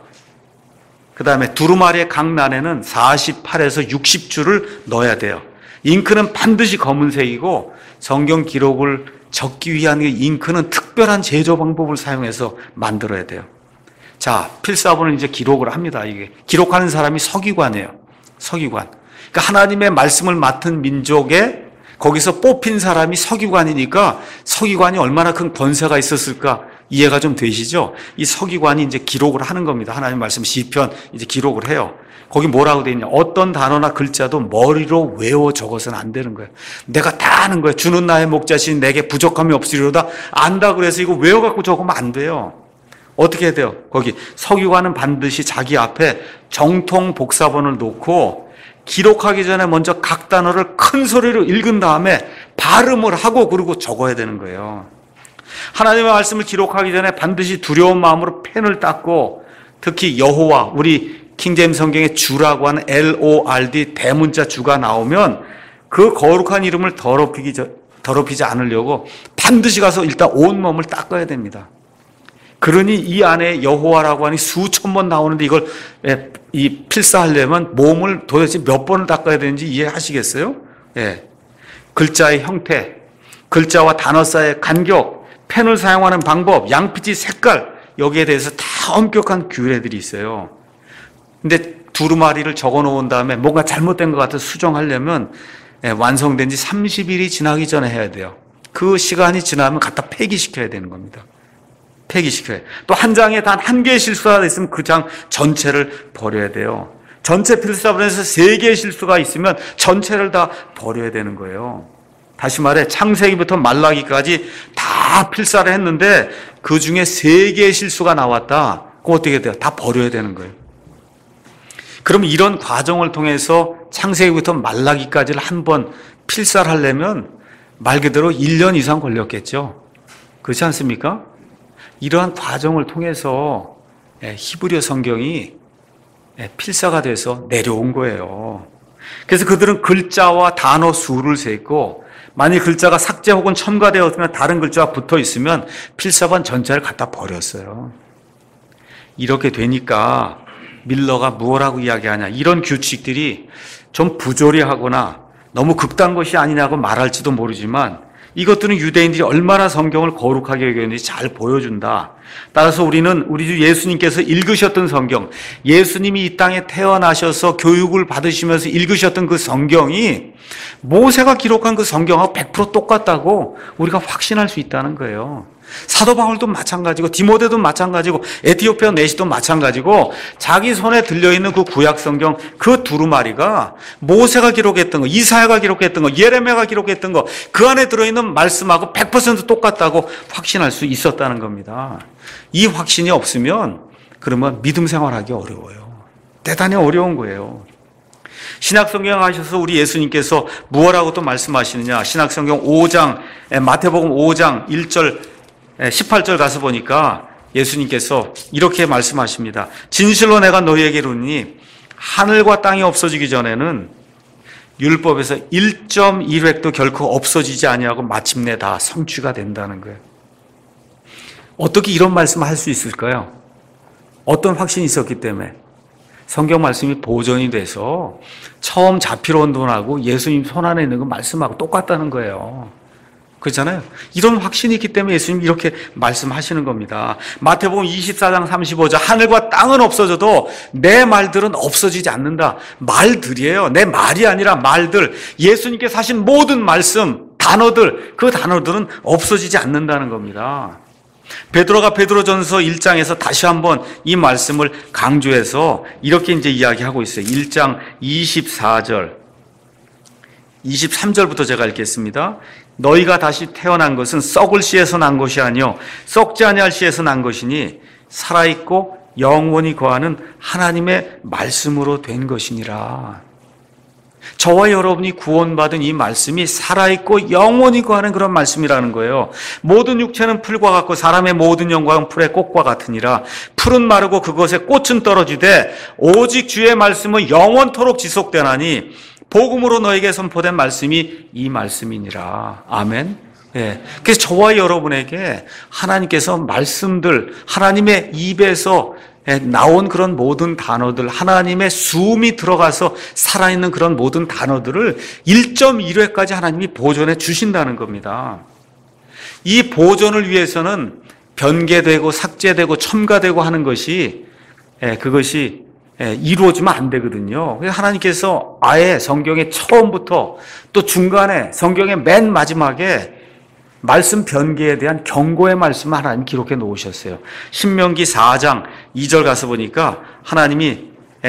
그 다음에 두루마리의 각 난에는 사십팔에서 육십 줄을 넣어야 돼요. 잉크는 반드시 검은색이고 성경 기록을 적기 위한 잉크는 특별한 제조 방법을 사용해서 만들어야 돼요. 자, 필사본을 이제 기록을 합니다. 이게 기록하는 사람이 서기관이에요. 서기관. 그러니까 하나님의 말씀을 맡은 민족에 거기서 뽑힌 사람이 서기관이니까 서기관이 얼마나 큰 권세가 있었을까 이해가 좀 되시죠? 이 서기관이 이제 기록을 하는 겁니다. 하나님 말씀 시편 이제 기록을 해요. 거기 뭐라고 되어 있냐? 어떤 단어나 글자도 머리로 외워 적어서는 안 되는 거예요. 내가 다 아는 거예요. 주는 나의 목자신 내게 부족함이 없으리로다. 안다 그래서 이거 외워갖고 적으면 안 돼요. 어떻게 해야 돼요? 거기 서기관은 반드시 자기 앞에 정통 복사본을 놓고 기록하기 전에 먼저 각 단어를 큰 소리로 읽은 다음에 발음을 하고 그리고 적어야 되는 거예요. 하나님의 말씀을 기록하기 전에 반드시 두려운 마음으로 펜을 닦고 특히 여호와, 우리 킹제임스 성경에 주라고 하는 엘 오 알 디 대문자 주가 나오면 그 거룩한 이름을 더럽히기, 더럽히지 않으려고 반드시 가서 일단 온몸을 닦아야 됩니다. 그러니 이 안에 여호와라고 하니 수천 번 나오는데 이걸 이 필사하려면 몸을 도대체 몇 번을 닦아야 되는지 이해하시겠어요? 예. 글자의 형태, 글자와 단어 사이의 간격, 펜을 사용하는 방법, 양피지 색깔, 여기에 대해서 다 엄격한 규례들이 있어요. 근데 두루마리를 적어 놓은 다음에 뭔가 잘못된 것 같아서 수정하려면 완성된 지 삼십 일이 지나기 전에 해야 돼요. 그 시간이 지나면 갖다 폐기시켜야 되는 겁니다. 폐기시켜야 돼요. 또 한 장에 단 한 개의 실수가 있으면 그 장 전체를 버려야 돼요. 전체 필사본에서 세 개의 실수가 있으면 전체를 다 버려야 되는 거예요. 다시 말해 창세기부터 말라기까지 다 필사를 했는데 그 중에 세 개의 실수가 나왔다. 그럼 어떻게 돼요? 다 버려야 되는 거예요. 그럼 이런 과정을 통해서 창세기부터 말라기까지를 한번 필사를 하려면 말 그대로 일 년 이상 걸렸겠죠. 그렇지 않습니까? 이러한 과정을 통해서 히브리어 성경이 필사가 돼서 내려온 거예요. 그래서 그들은 글자와 단어 수를 셌고 만일 글자가 삭제 혹은 첨가되었으면 다른 글자가 붙어 있으면 필사본 전체를 갖다 버렸어요. 이렇게 되니까 밀러가 무엇라고 이야기하냐, 이런 규칙들이 좀 부조리하거나 너무 극단 것이 아니냐고 말할지도 모르지만 이것들은 유대인들이 얼마나 성경을 거룩하게 여겼는지 잘 보여준다. 따라서 우리는 우리 주 예수님께서 읽으셨던 성경, 예수님이 이 땅에 태어나셔서 교육을 받으시면서 읽으셨던 그 성경이 모세가 기록한 그 성경하고 백 퍼센트 똑같다고 우리가 확신할 수 있다는 거예요. 사도 바울도 마찬가지고 디모데도 마찬가지고 에티오피아 내시도 마찬가지고 자기 손에 들려있는 그 구약 성경 그 두루마리가 모세가 기록했던 거, 이사야가 기록했던 거, 예레미야가 기록했던 거 그 안에 들어있는 말씀하고 백 퍼센트 똑같다고 확신할 수 있었다는 겁니다. 이 확신이 없으면 그러면 믿음 생활하기 어려워요. 대단히 어려운 거예요. 신약성경 하셔서 우리 예수님께서 무엇라고 또 말씀하시느냐, 신약성경 오 장 마태복음 오 장 일 절 십팔 절 가서 보니까 예수님께서 이렇게 말씀하십니다. 진실로 내가 너희에게 이르노니 하늘과 땅이 없어지기 전에는 율법에서 일 점 일 획도 결코 없어지지 아니하고 마침내 다 성취가 된다는 거예요. 어떻게 이런 말씀을 할 수 있을까요? 어떤 확신이 있었기 때문에? 성경 말씀이 보존이 돼서 처음 자피로 돈하고 예수님 손 안에 있는 거 말씀하고 똑같다는 거예요. 그렇잖아요. 이런 확신이 있기 때문에 예수님이 이렇게 말씀하시는 겁니다. 마태복음 이십사 장 삼십오 절 하늘과 땅은 없어져도 내 말들은 없어지지 않는다. 말들이에요. 내 말이 아니라 말들. 예수님께서 하신 모든 말씀, 단어들, 그 단어들은 없어지지 않는다는 겁니다. 베드로가 베드로전서 일 장에서 다시 한번 이 말씀을 강조해서 이렇게 이제 이야기하고 있어요. 일 장 이십사 절, 이십삼 절부터 제가 읽겠습니다. 너희가 다시 태어난 것은 썩을 씨에서 난 것이 아니요 썩지 아니할 씨에서 난 것이니 살아있고 영원히 거하는 하나님의 말씀으로 된 것이니라. 저와 여러분이 구원받은 이 말씀이 살아있고 영원히 거하는 그런 말씀이라는 거예요. 모든 육체는 풀과 같고 사람의 모든 영광은 풀의 꽃과 같으니라. 풀은 마르고 그것에 꽃은 떨어지되 오직 주의 말씀은 영원토록 지속되나니 복음으로 너에게 선포된 말씀이 이 말씀이니라. 아멘. 예. 그래서 저와 여러분에게 하나님께서 말씀들, 하나님의 입에서 나온 그런 모든 단어들, 하나님의 숨이 들어가서 살아있는 그런 모든 단어들을 일 점 일 회까지 하나님이 보존해 주신다는 겁니다. 이 보존을 위해서는 변개되고 삭제되고 첨가되고 하는 것이, 그것이 이루어지면 안 되거든요. 그래서 하나님께서 아예 성경의 처음부터 또 중간에 성경의 맨 마지막에 말씀 변개에 대한 경고의 말씀을 하나님 기록해 놓으셨어요. 신명기 사 장 이 절 가서 보니까 하나님이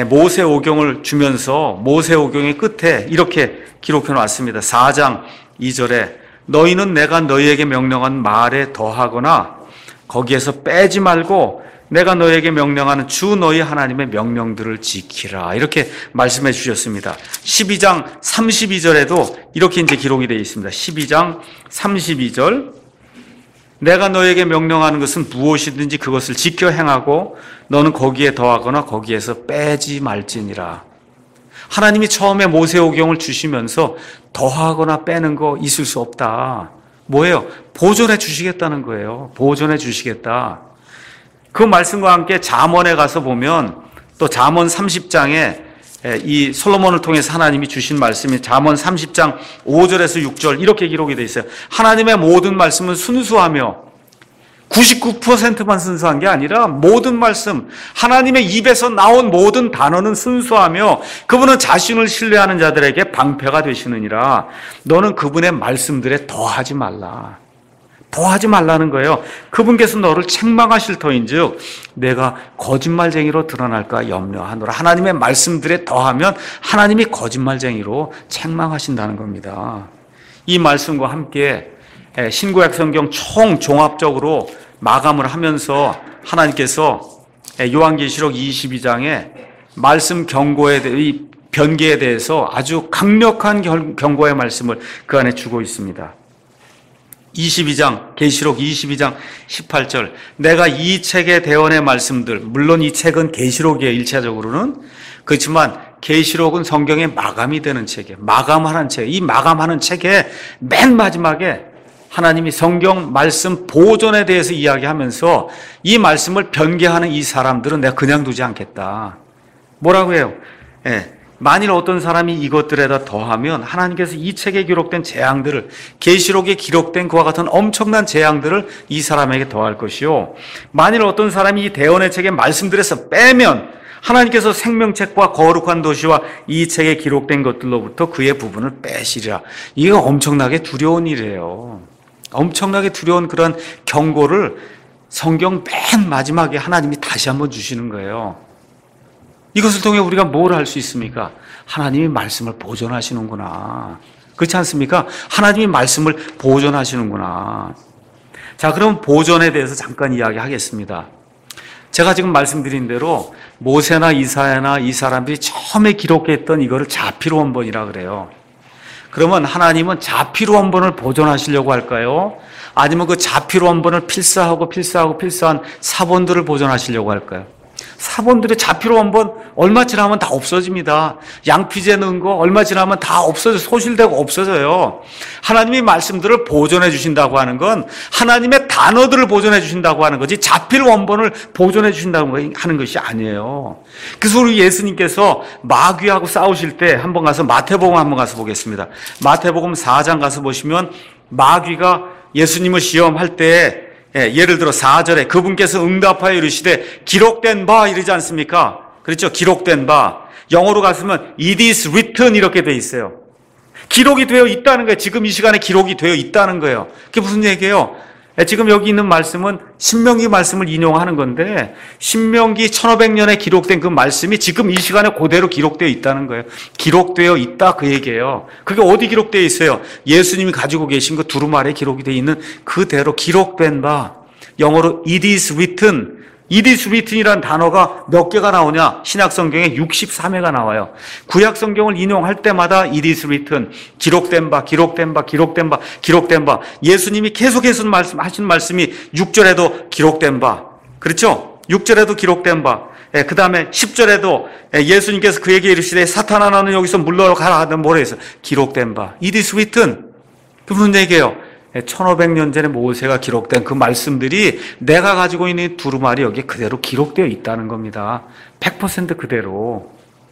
모세오경을 주면서 모세오경의 끝에 이렇게 기록해 놨습니다. 사 장 이 절에 너희는 내가 너희에게 명령한 말에 더하거나 거기에서 빼지 말고 내가 너희에게 명령하는 주 너희 하나님의 명령들을 지키라. 이렇게 말씀해 주셨습니다. 십이 장 삼십이 절에도 이렇게 이제 기록이 되어 있습니다. 십이 장 삼십이 절. 내가 너희에게 명령하는 것은 무엇이든지 그것을 지켜 행하고 너는 거기에 더하거나 거기에서 빼지 말지니라. 하나님이 처음에 모세오경을 주시면서 더하거나 빼는 거 있을 수 없다. 뭐예요? 보존해 주시겠다는 거예요. 보존해 주시겠다. 그 말씀과 함께 잠언에 가서 보면 또 잠언 삼십 장에 이 솔로몬을 통해서 하나님이 주신 말씀이 잠언 삼십 장 오 절에서 육 절 이렇게 기록이 되어 있어요. 하나님의 모든 말씀은 순수하며 구십구 퍼센트만 순수한 게 아니라 모든 말씀, 하나님의 입에서 나온 모든 단어는 순수하며 그분은 자신을 신뢰하는 자들에게 방패가 되시느니라. 너는 그분의 말씀들에 더하지 말라. 더하지 말라는 거예요. 그분께서 너를 책망하실 터인즉 내가 거짓말쟁이로 드러날까 염려하노라. 하나님의 말씀들에 더하면 하나님이 거짓말쟁이로 책망하신다는 겁니다. 이 말씀과 함께 신구약 성경 총 종합적으로 마감을 하면서 하나님께서 요한계시록 이십이 장에 말씀 경고에 대해 변개에 대해서 아주 강력한 경고의 말씀을 그 안에 주고 있습니다. 이십이 장, 계시록 이십이 장 십팔 절. 내가 이 책의 대언의 말씀들, 물론 이 책은 계시록이에요, 일차적으로는. 그렇지만 계시록은 성경의 마감이 되는 책이에요. 마감하는 책. 이 마감하는 책의 맨 마지막에 하나님이 성경 말씀 보존에 대해서 이야기하면서 이 말씀을 변개하는 이 사람들은 내가 그냥 두지 않겠다. 뭐라고 해요? 예. 만일 어떤 사람이 이것들에다 더하면 하나님께서 이 책에 기록된 재앙들을, 계시록에 기록된 그와 같은 엄청난 재앙들을 이 사람에게 더할 것이요, 만일 어떤 사람이 이 대언의 책의 말씀들에서 빼면 하나님께서 생명책과 거룩한 도시와 이 책에 기록된 것들로부터 그의 부분을 빼시리라. 이거 엄청나게 두려운 일이에요. 엄청나게 두려운 그런 경고를 성경 맨 마지막에 하나님이 다시 한번 주시는 거예요. 이것을 통해 우리가 뭘 할 수 있습니까? 하나님이 말씀을 보존하시는구나. 그렇지 않습니까? 하나님이 말씀을 보존하시는구나. 자, 그럼 보존에 대해서 잠깐 이야기하겠습니다. 제가 지금 말씀드린 대로 모세나 이사야나 이 사람들이 처음에 기록했던 이거를 자필원본이라 그래요. 그러면 하나님은 자필원본을 보존하시려고 할까요? 아니면 그 자필원본을 필사하고 필사하고 필사한 사본들을 보존하시려고 할까요? 사본들의 자필원본 얼마 지나면 다 없어집니다. 양피제 넣은 거 얼마 지나면 다 없어져, 소실되고 없어져요. 하나님이 말씀들을 보존해 주신다고 하는 건 하나님의 단어들을 보존해 주신다고 하는 거지 자필원본을 보존해 주신다고 하는 것이 아니에요. 그래서 우리 예수님께서 마귀하고 싸우실 때 한번 가서 마태복음 한번 가서 보겠습니다. 마태복음 사 장 가서 보시면 마귀가 예수님을 시험할 때, 예, 예를 들어 사 절에 그분께서 응답하여 이르시되 기록된 바 이러지 않습니까? 그렇죠? 기록된 바. 영어로 갔으면 it is written 이렇게 돼 있어요. 기록이 되어 있다는 거예요. 지금 이 시간에 기록이 되어 있다는 거예요. 그게 무슨 얘기예요? 예, 지금 여기 있는 말씀은 신명기 말씀을 인용하는 건데 신명기 천오백 년에 기록된 그 말씀이 지금 이 시간에 그대로 기록되어 있다는 거예요. 기록되어 있다 그 얘기예요. 그게 어디 기록되어 있어요? 예수님이 가지고 계신 그 두루마리에 기록이 되어 있는 그대로 기록된 바. 영어로 it is written. it is written이라는 단어가 몇 개가 나오냐? 신약 성경에 육십삼 회가 나와요. 구약 성경을 인용할 때마다 it is written, 기록된 바, 기록된 바, 기록된 바, 기록된 바. 예수님이 계속해서 말씀, 하신 말씀이 육 절에도 기록된 바. 그렇죠? 육 절에도 기록된 바. 예, 그 다음에 십 절에도 예수님께서 그에게 이르시되 사탄아 너는 여기서 물러가라 하던 뭐라 해서 기록된 바. it is written. 그 무슨 얘기예요? 천오백 년 전에 모세가 기록된 그 말씀들이 내가 가지고 있는 두루마리 여기에 그대로 기록되어 있다는 겁니다. 백 퍼센트 그대로.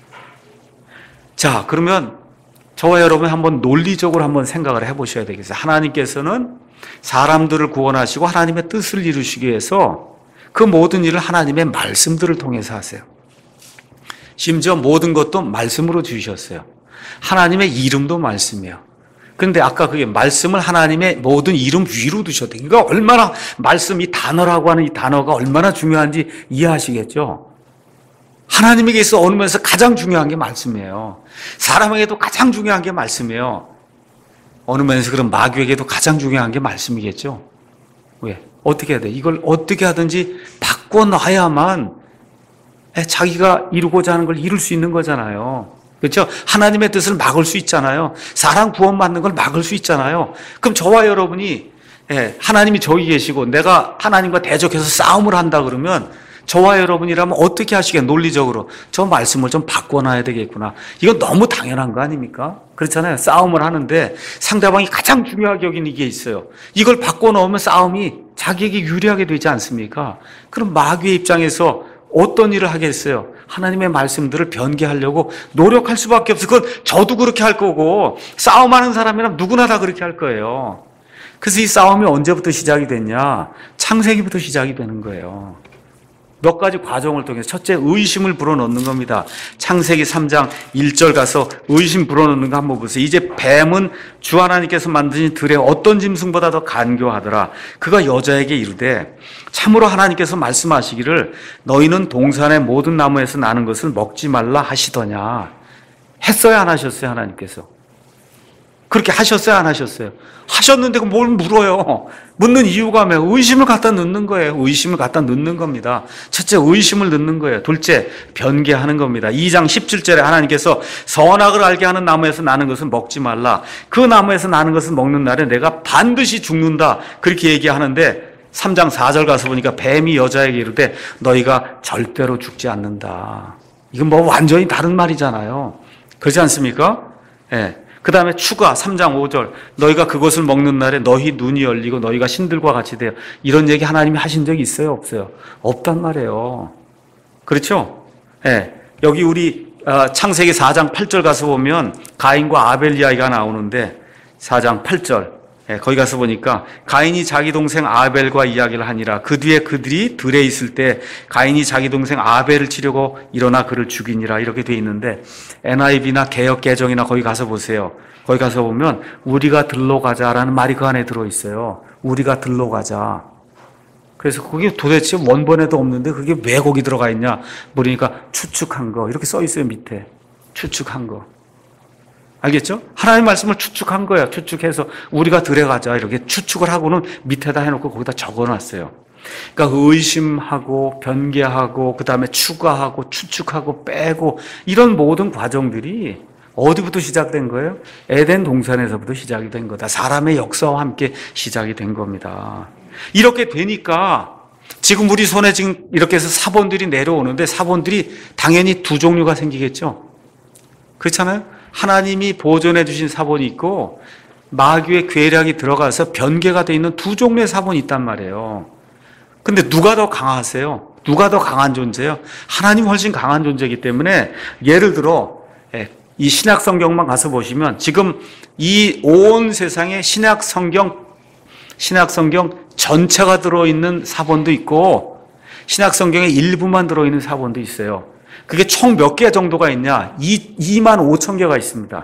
자, 그러면 저와 여러분 한번 논리적으로 한번 생각을 해보셔야 되겠어요. 하나님께서는 사람들을 구원하시고 하나님의 뜻을 이루시기 위해서 그 모든 일을 하나님의 말씀들을 통해서 하세요. 심지어 모든 것도 말씀으로 주셨어요. 하나님의 이름도 말씀이에요. 그런데 아까 그게 말씀을 하나님의 모든 이름 위로 두셨대. 그러니까 얼마나 말씀, 이 단어라고 하는 이 단어가 얼마나 중요한지 이해하시겠죠? 하나님에게 있어 어느 면에서 가장 중요한 게 말씀이에요. 사람에게도 가장 중요한 게 말씀이에요. 어느 면에서 그럼 마귀에게도 가장 중요한 게 말씀이겠죠? 왜? 어떻게 해야 돼? 이걸 어떻게 하든지 바꿔놔야만 자기가 이루고자 하는 걸 이룰 수 있는 거잖아요. 그렇죠? 하나님의 뜻을 막을 수 있잖아요. 사람 구원받는 걸 막을 수 있잖아요. 그럼 저와 여러분이, 예, 하나님이 저기 계시고 내가 하나님과 대적해서 싸움을 한다 그러면 저와 여러분이라면 어떻게 하시겠어요? 논리적으로 저 말씀을 좀 바꿔놔야 되겠구나. 이건 너무 당연한 거 아닙니까? 그렇잖아요. 싸움을 하는데 상대방이 가장 중요하게 여기는 게 있어요. 이걸 바꿔놓으면 싸움이 자기에게 유리하게 되지 않습니까? 그럼 마귀의 입장에서 어떤 일을 하겠어요? 하나님의 말씀들을 변개하려고 노력할 수밖에 없어요. 그건 저도 그렇게 할 거고 싸움하는 사람이라면 누구나 다 그렇게 할 거예요. 그래서 이 싸움이 언제부터 시작이 됐냐? 창세기부터 시작이 되는 거예요. 몇 가지 과정을 통해서 첫째 의심을 불어넣는 겁니다. 창세기 삼 장 일 절 가서 의심 불어넣는 거 한번 보세요. 이제 뱀은 주 하나님께서 만드신 들의 어떤 짐승보다 더 간교하더라. 그가 여자에게 이르되 참으로 하나님께서 말씀하시기를 너희는 동산의 모든 나무에서 나는 것을 먹지 말라 하시더냐. 했어요 안 하셨어요? 하나님께서 그렇게 하셨어요 안 하셨어요? 하셨는데 뭘 물어요? 묻는 이유가 뭐예요? 의심을 갖다 넣는 거예요. 의심을 갖다 넣는 겁니다. 첫째 의심을 넣는 거예요. 둘째 변개하는 겁니다. 이 장 십칠 절에 하나님께서 선악을 알게 하는 나무에서 나는 것은 먹지 말라. 그 나무에서 나는 것을 먹는 날에 내가 반드시 죽는다. 그렇게 얘기하는데 삼 장 사 절 가서 보니까 뱀이 여자에게 이르되 너희가 절대로 죽지 않는다. 이건 뭐 완전히 다른 말이잖아요. 그렇지 않습니까? 예. 네. 그 다음에 추가 삼 장 오 절 너희가 그것을 먹는 날에 너희 눈이 열리고 너희가 신들과 같이 되어. 이런 얘기 하나님이 하신 적이 있어요 없어요? 없단 말이에요. 그렇죠? 예. 네. 여기 우리 창세기 사 장 팔 절 가서 보면 가인과 아벨 이야기가 나오는데 사 장 팔 절 거기 가서 보니까 가인이 자기 동생 아벨과 이야기를 하니라. 그 뒤에 그들이 들에 있을 때 가인이 자기 동생 아벨을 치려고 일어나 그를 죽이니라. 이렇게 돼 있는데 엔아이브이나 개역개정이나 거기 가서 보세요. 거기 가서 보면 우리가 들러 가자라는 말이 그 안에 들어있어요. 우리가 들러 가자. 그래서 그게 도대체 원본에도 없는데 그게 왜 거기 들어가 있냐 물으니까 추측한 거 이렇게 써 있어요. 밑에 추측한 거. 알겠죠? 하나님 말씀을 추측한 거야. 추측해서 우리가 들어가자 이렇게 추측을 하고는 밑에다 해놓고 거기다 적어놨어요. 그러니까 의심하고 변개하고 그 다음에 추가하고 추측하고 빼고 이런 모든 과정들이 어디부터 시작된 거예요? 에덴 동산에서부터 시작이 된 거다. 사람의 역사와 함께 시작이 된 겁니다. 이렇게 되니까 지금 우리 손에 지금 이렇게 해서 사본들이 내려오는데 사본들이 당연히 두 종류가 생기겠죠. 그렇잖아요? 하나님이 보존해 주신 사본이 있고 마귀의 괴력이 들어가서 변개가 되어 있는 두 종류의 사본이 있단 말이에요. 근데 누가 더 강하세요? 누가 더 강한 존재예요? 하나님 훨씬 강한 존재이기 때문에 예를 들어 이 신약 성경만 가서 보시면 지금 이 온 세상에 신약 성경 신약 성경 전체가 들어있는 사본도 있고 신약 성경의 일부만 들어있는 사본도 있어요. 그게 총 몇 개 정도가 있냐? 이만 오천 개가 있습니다.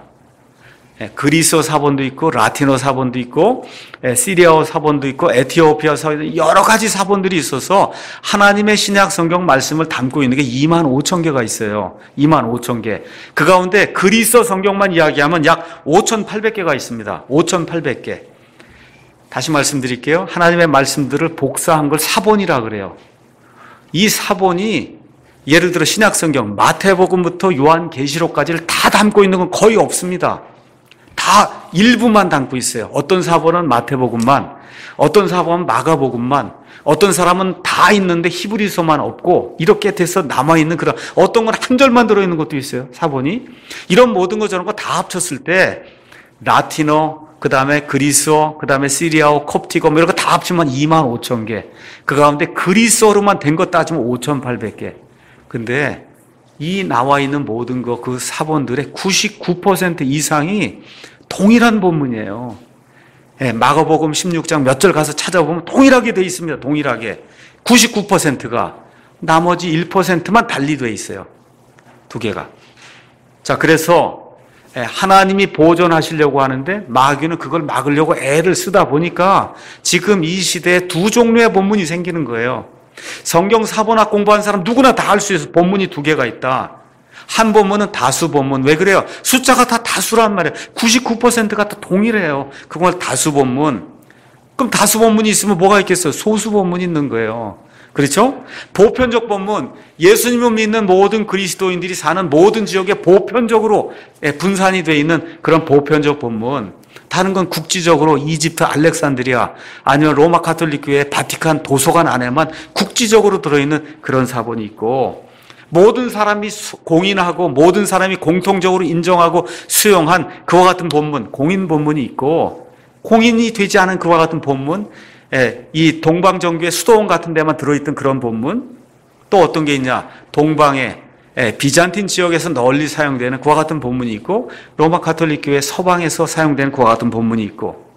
그리스어 사본도 있고 라틴어 사본도 있고 시리아어 사본도 있고 에티오피아 사본도 여러 가지 사본들이 있어서 하나님의 신약 성경 말씀을 담고 있는 게 이만 오천 개가 있어요. 이만 오천 개. 그 가운데 그리스어 성경만 이야기하면 약 오천팔백 개가 있습니다. 오천팔백 개. 다시 말씀드릴게요. 하나님의 말씀들을 복사한 걸 사본이라 그래요. 이 사본이 예를 들어 신약성경 마태복음부터 요한계시록까지를 다 담고 있는 건 거의 없습니다. 다 일부만 담고 있어요. 어떤 사본은 마태복음만, 어떤 사본은 마가복음만, 어떤 사람은 다 있는데 히브리서만 없고 이렇게 돼서 남아있는 그런 어떤 건 한 절만 들어있는 것도 있어요. 사본이. 이런 모든 거 저런 거 다 합쳤을 때 라틴어, 그 다음에 그리스어, 그 다음에 시리아어, 콥티거 뭐 이런 거 다 합치면 이만 오천 개. 그 가운데 그리스어로만 된 것 따지면 오천팔백 개. 근데 이 나와 있는 모든 거 그 사본들의 구십구 퍼센트 이상이 동일한 본문이에요. 예, 마가복음 십육 장 몇 절 가서 찾아보면 동일하게 돼 있습니다. 동일하게. 구십구 퍼센트가. 나머지 일 퍼센트만 달리 돼 있어요. 두 개가. 자, 그래서 하나님이 보존하시려고 하는데 마귀는 그걸 막으려고 애를 쓰다 보니까 지금 이 시대에 두 종류의 본문이 생기는 거예요. 성경 사본학 공부한 사람 누구나 다 알 수 있어요. 본문이 두 개가 있다. 한 본문은 다수 본문. 왜 그래요? 숫자가 다 다수란 말이에요. 구십구 퍼센트가 다 동일해요. 그걸 다수 본문. 그럼 다수 본문이 있으면 뭐가 있겠어요? 소수 본문이 있는 거예요. 그렇죠? 보편적 본문, 예수님을 믿는 모든 그리스도인들이 사는 모든 지역에 보편적으로 분산이 되어 있는 그런 보편적 본문. 다른 건 국지적으로 이집트 알렉산드리아 아니면 로마 가톨릭 교회 바티칸 도서관 안에만 국지적으로 들어있는 그런 사본이 있고 모든 사람이 공인하고 모든 사람이 공통적으로 인정하고 수용한 그와 같은 본문, 공인 본문이 있고 공인이 되지 않은 그와 같은 본문, 이 동방정교의 수도원 같은 데만 들어있던 그런 본문, 또 어떤 게 있냐? 동방에 비잔틴 지역에서 널리 사용되는 그와 같은 본문이 있고 로마 가톨릭 교회 서방에서 사용되는 그와 같은 본문이 있고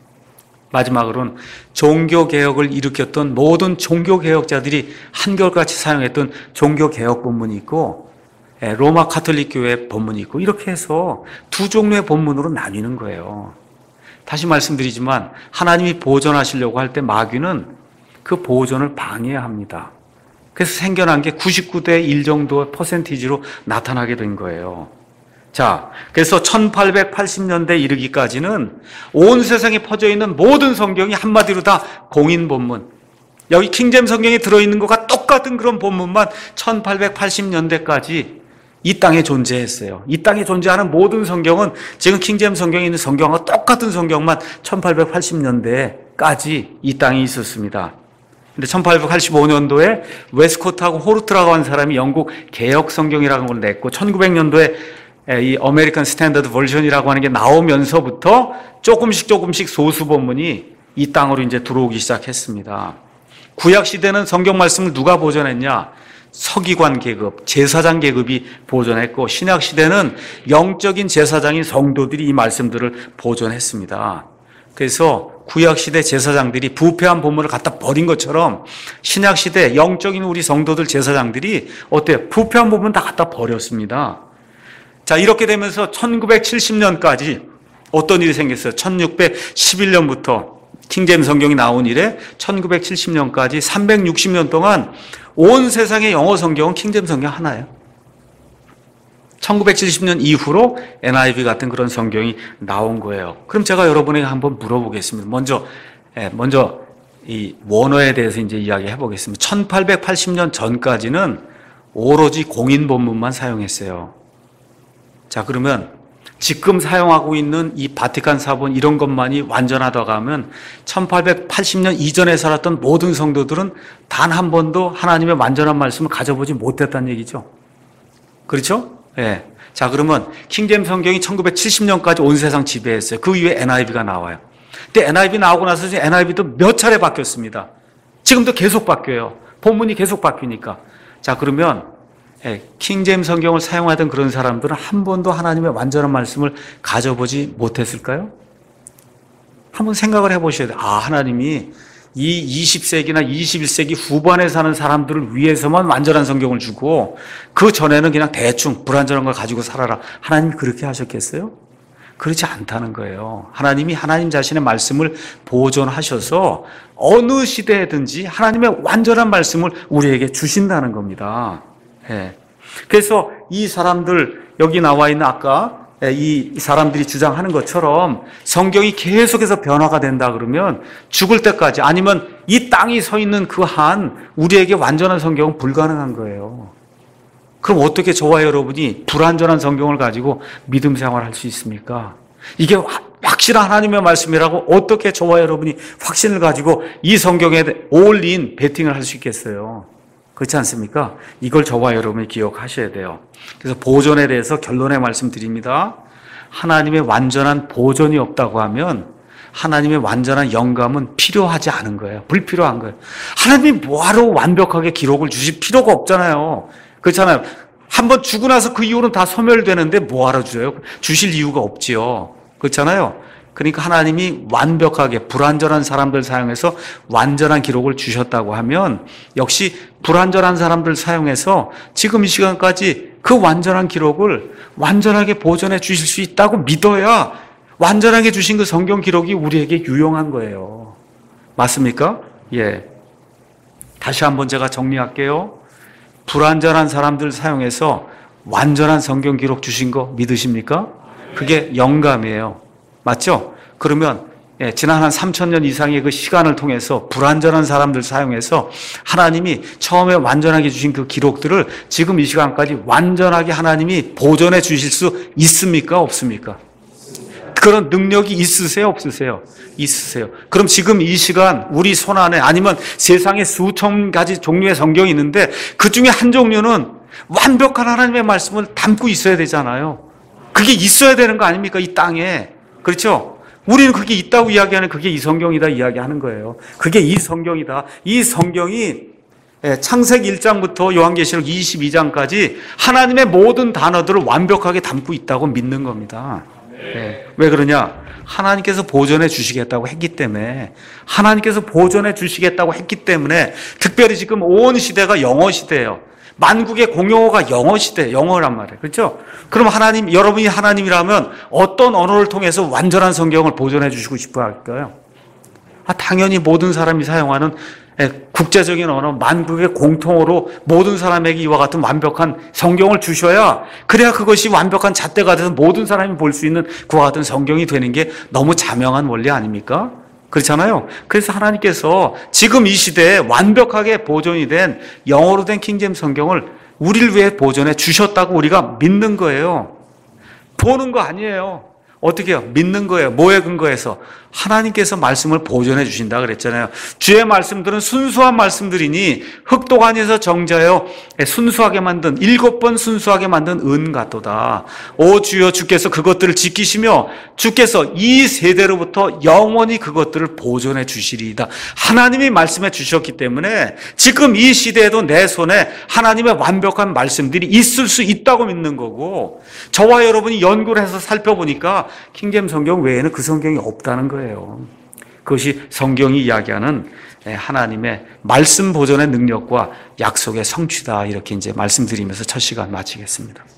마지막으로는 종교개혁을 일으켰던 모든 종교개혁자들이 한결같이 사용했던 종교개혁 본문이 있고 로마 가톨릭 교회 본문이 있고 이렇게 해서 두 종류의 본문으로 나뉘는 거예요. 다시 말씀드리지만 하나님이 보존하시려고 할 때 마귀는 그 보존을 방해합니다. 그래서 생겨난 게 구십구 대 일 정도의 퍼센티지로 나타나게 된 거예요. 자, 그래서 천팔백팔십 년대 이르기까지는 온 세상에 퍼져 있는 모든 성경이 한마디로 다 공인 본문. 여기 킹잼 성경에 들어있는 것과 똑같은 그런 본문만 천팔백팔십 년대까지 이 땅에 존재했어요. 이 땅에 존재하는 모든 성경은 지금 킹잼 성경에 있는 성경과 똑같은 성경만 천팔백팔십 년대까지 이 땅에 있었습니다. 근데 천팔백팔십오 년도에 웨스코트하고 호르트라고 하는 사람이 영국 개혁 성경이라는 걸 냈고 천구백 년도에 이 어메리칸 스탠더드 버전이라고 하는 게 나오면서부터 조금씩 조금씩 소수 본문이 이 땅으로 이제 들어오기 시작했습니다. 구약 시대는 성경 말씀을 누가 보존했냐? 서기관 계급, 제사장 계급이 보존했고, 신약 시대는 영적인 제사장인 성도들이 이 말씀들을 보존했습니다. 그래서 구약 시대 제사장들이 부패한 보물을 갖다 버린 것처럼 신약 시대 영적인 우리 성도들 제사장들이 어때요? 부패한 보물 다 갖다 버렸습니다. 자, 이렇게 되면서 천구백칠십 년까지 어떤 일이 생겼어요? 천육백십일 년부터 킹제임스 성경이 나온 이래 천구백칠십 년까지 삼백육십 년 동안 온 세상의 영어 성경은 킹제임스 성경 하나예요. 천구백칠십 년 이후로 엔아이브이 같은 그런 성경이 나온 거예요. 그럼 제가 여러분에게 한번 물어보겠습니다. 먼저, 먼저 이 원어에 대해서 이제 이야기해 보겠습니다. 천팔백팔십 년 전까지는 오로지 공인 본문만 사용했어요. 자, 그러면 지금 사용하고 있는 이 바티칸 사본 이런 것만이 완전하다고 하면 천팔백팔십 년 이전에 살았던 모든 성도들은 단 한 번도 하나님의 완전한 말씀을 가져보지 못했다는 얘기죠. 그렇죠? 예. 자, 그러면 킹제임스 성경이 천구백칠십 년까지 온 세상 지배했어요. 그 이후에 엔아이브이가 나와요. 근데 엔아이브이 나오고 나서 엔아이브이도 몇 차례 바뀌었습니다. 지금도 계속 바뀌어요. 본문이 계속 바뀌니까. 자, 그러면 예, 킹제임스 성경을 사용하던 그런 사람들은 한 번도 하나님의 완전한 말씀을 가져보지 못했을까요? 한번 생각을 해보셔야 돼요. 아, 하나님이 이 이십 세기나 이십일 세기 후반에 사는 사람들을 위해서만 완전한 성경을 주고 그 전에는 그냥 대충 불완전한 걸 가지고 살아라. 하나님이 그렇게 하셨겠어요? 그렇지 않다는 거예요. 하나님이 하나님 자신의 말씀을 보존하셔서 어느 시대에든지 하나님의 완전한 말씀을 우리에게 주신다는 겁니다. 예. 그래서 이 사람들, 여기 나와 있는 아까 이 사람들이 주장하는 것처럼 성경이 계속해서 변화가 된다 그러면 죽을 때까지 아니면 이 땅이 서 있는 그 한 우리에게 완전한 성경은 불가능한 거예요. 그럼 어떻게 저와 여러분이 불완전한 성경을 가지고 믿음 생활할 수 있습니까? 이게 확실한 하나님의 말씀이라고 어떻게 저와 여러분이 확신을 가지고 이 성경에 올인 베팅을 할 수 있겠어요? 그렇지 않습니까? 이걸 저와 여러분이 기억하셔야 돼요. 그래서 보존에 대해서 결론의 말씀드립니다. 하나님의 완전한 보존이 없다고 하면 하나님의 완전한 영감은 필요하지 않은 거예요. 불필요한 거예요. 하나님이 뭐하러 완벽하게 기록을 주실 필요가 없잖아요. 그렇잖아요. 한번 주고 나서 그 이후로는 다 소멸되는데 뭐하러 줘요? 주실 이유가 없지요. 그렇잖아요. 그러니까 하나님이 완벽하게 불완전한 사람들 사용해서 완전한 기록을 주셨다고 하면 역시 불완전한 사람들 사용해서 지금 이 시간까지 그 완전한 기록을 완전하게 보존해 주실 수 있다고 믿어야 완전하게 주신 그 성경 기록이 우리에게 유용한 거예요. 맞습니까? 예. 다시 한번 제가 정리할게요. 불완전한 사람들 사용해서 완전한 성경 기록 주신 거 믿으십니까? 그게 영감이에요. 맞죠? 그러면 예, 지난 한 삼천 년 이상의 그 시간을 통해서 불완전한 사람들 사용해서 하나님이 처음에 완전하게 주신 그 기록들을 지금 이 시간까지 완전하게 하나님이 보존해 주실 수 있습니까? 없습니까? 그런 능력이 있으세요? 없으세요? 있으세요. 그럼 지금 이 시간 우리 손 안에 아니면 세상에 수천 가지 종류의 성경이 있는데 그 중에 한 종류는 완벽한 하나님의 말씀을 담고 있어야 되잖아요. 그게 있어야 되는 거 아닙니까? 이 땅에. 그렇죠? 우리는 그게 있다고 이야기하는 그게 이 성경이다 이야기하는 거예요. 그게 이 성경이다. 이 성경이 창세기 일 장부터 요한계시록 이십이 장까지 하나님의 모든 단어들을 완벽하게 담고 있다고 믿는 겁니다. 네. 왜 그러냐? 하나님께서 보존해 주시겠다고 했기 때문에 하나님께서 보존해 주시겠다고 했기 때문에 특별히 지금 온 시대가 영어 시대예요. 만국의 공용어가 영어 시대, 영어란 말이에요. 그렇죠? 그럼 하나님, 여러분이 하나님이라면 어떤 언어를 통해서 완전한 성경을 보존해 주시고 싶어 할까요? 아, 당연히 모든 사람이 사용하는 국제적인 언어, 만국의 공통어로 모든 사람에게 이와 같은 완벽한 성경을 주셔야 그래야 그것이 완벽한 잣대가 돼서 모든 사람이 볼 수 있는 그와 같은 성경이 되는 게 너무 자명한 원리 아닙니까? 그렇잖아요. 그래서 하나님께서 지금 이 시대에 완벽하게 보존이 된 영어로 된 킹제임스 성경을 우리를 위해 보존해 주셨다고 우리가 믿는 거예요. 보는 거 아니에요. 어떻게 해요? 믿는 거예요. 뭐에 근거해서? 하나님께서 말씀을 보존해 주신다 그랬잖아요. 주의 말씀들은 순수한 말씀들이니 흙독 안에서 정자여 순수하게 만든 일곱 번 순수하게 만든 은 같도다. 오 주여 주께서 그것들을 지키시며 주께서 이 세대로부터 영원히 그것들을 보존해 주시리이다. 하나님이 말씀해 주셨기 때문에 지금 이 시대에도 내 손에 하나님의 완벽한 말씀들이 있을 수 있다고 믿는 거고, 저와 여러분이 연구를 해서 살펴보니까 킹제임 성경 외에는 그 성경이 없다는 거예요. 그것이 성경이 이야기하는 하나님의 말씀 보존의 능력과 약속의 성취다. 이렇게 이제 말씀드리면서 첫 시간 마치겠습니다.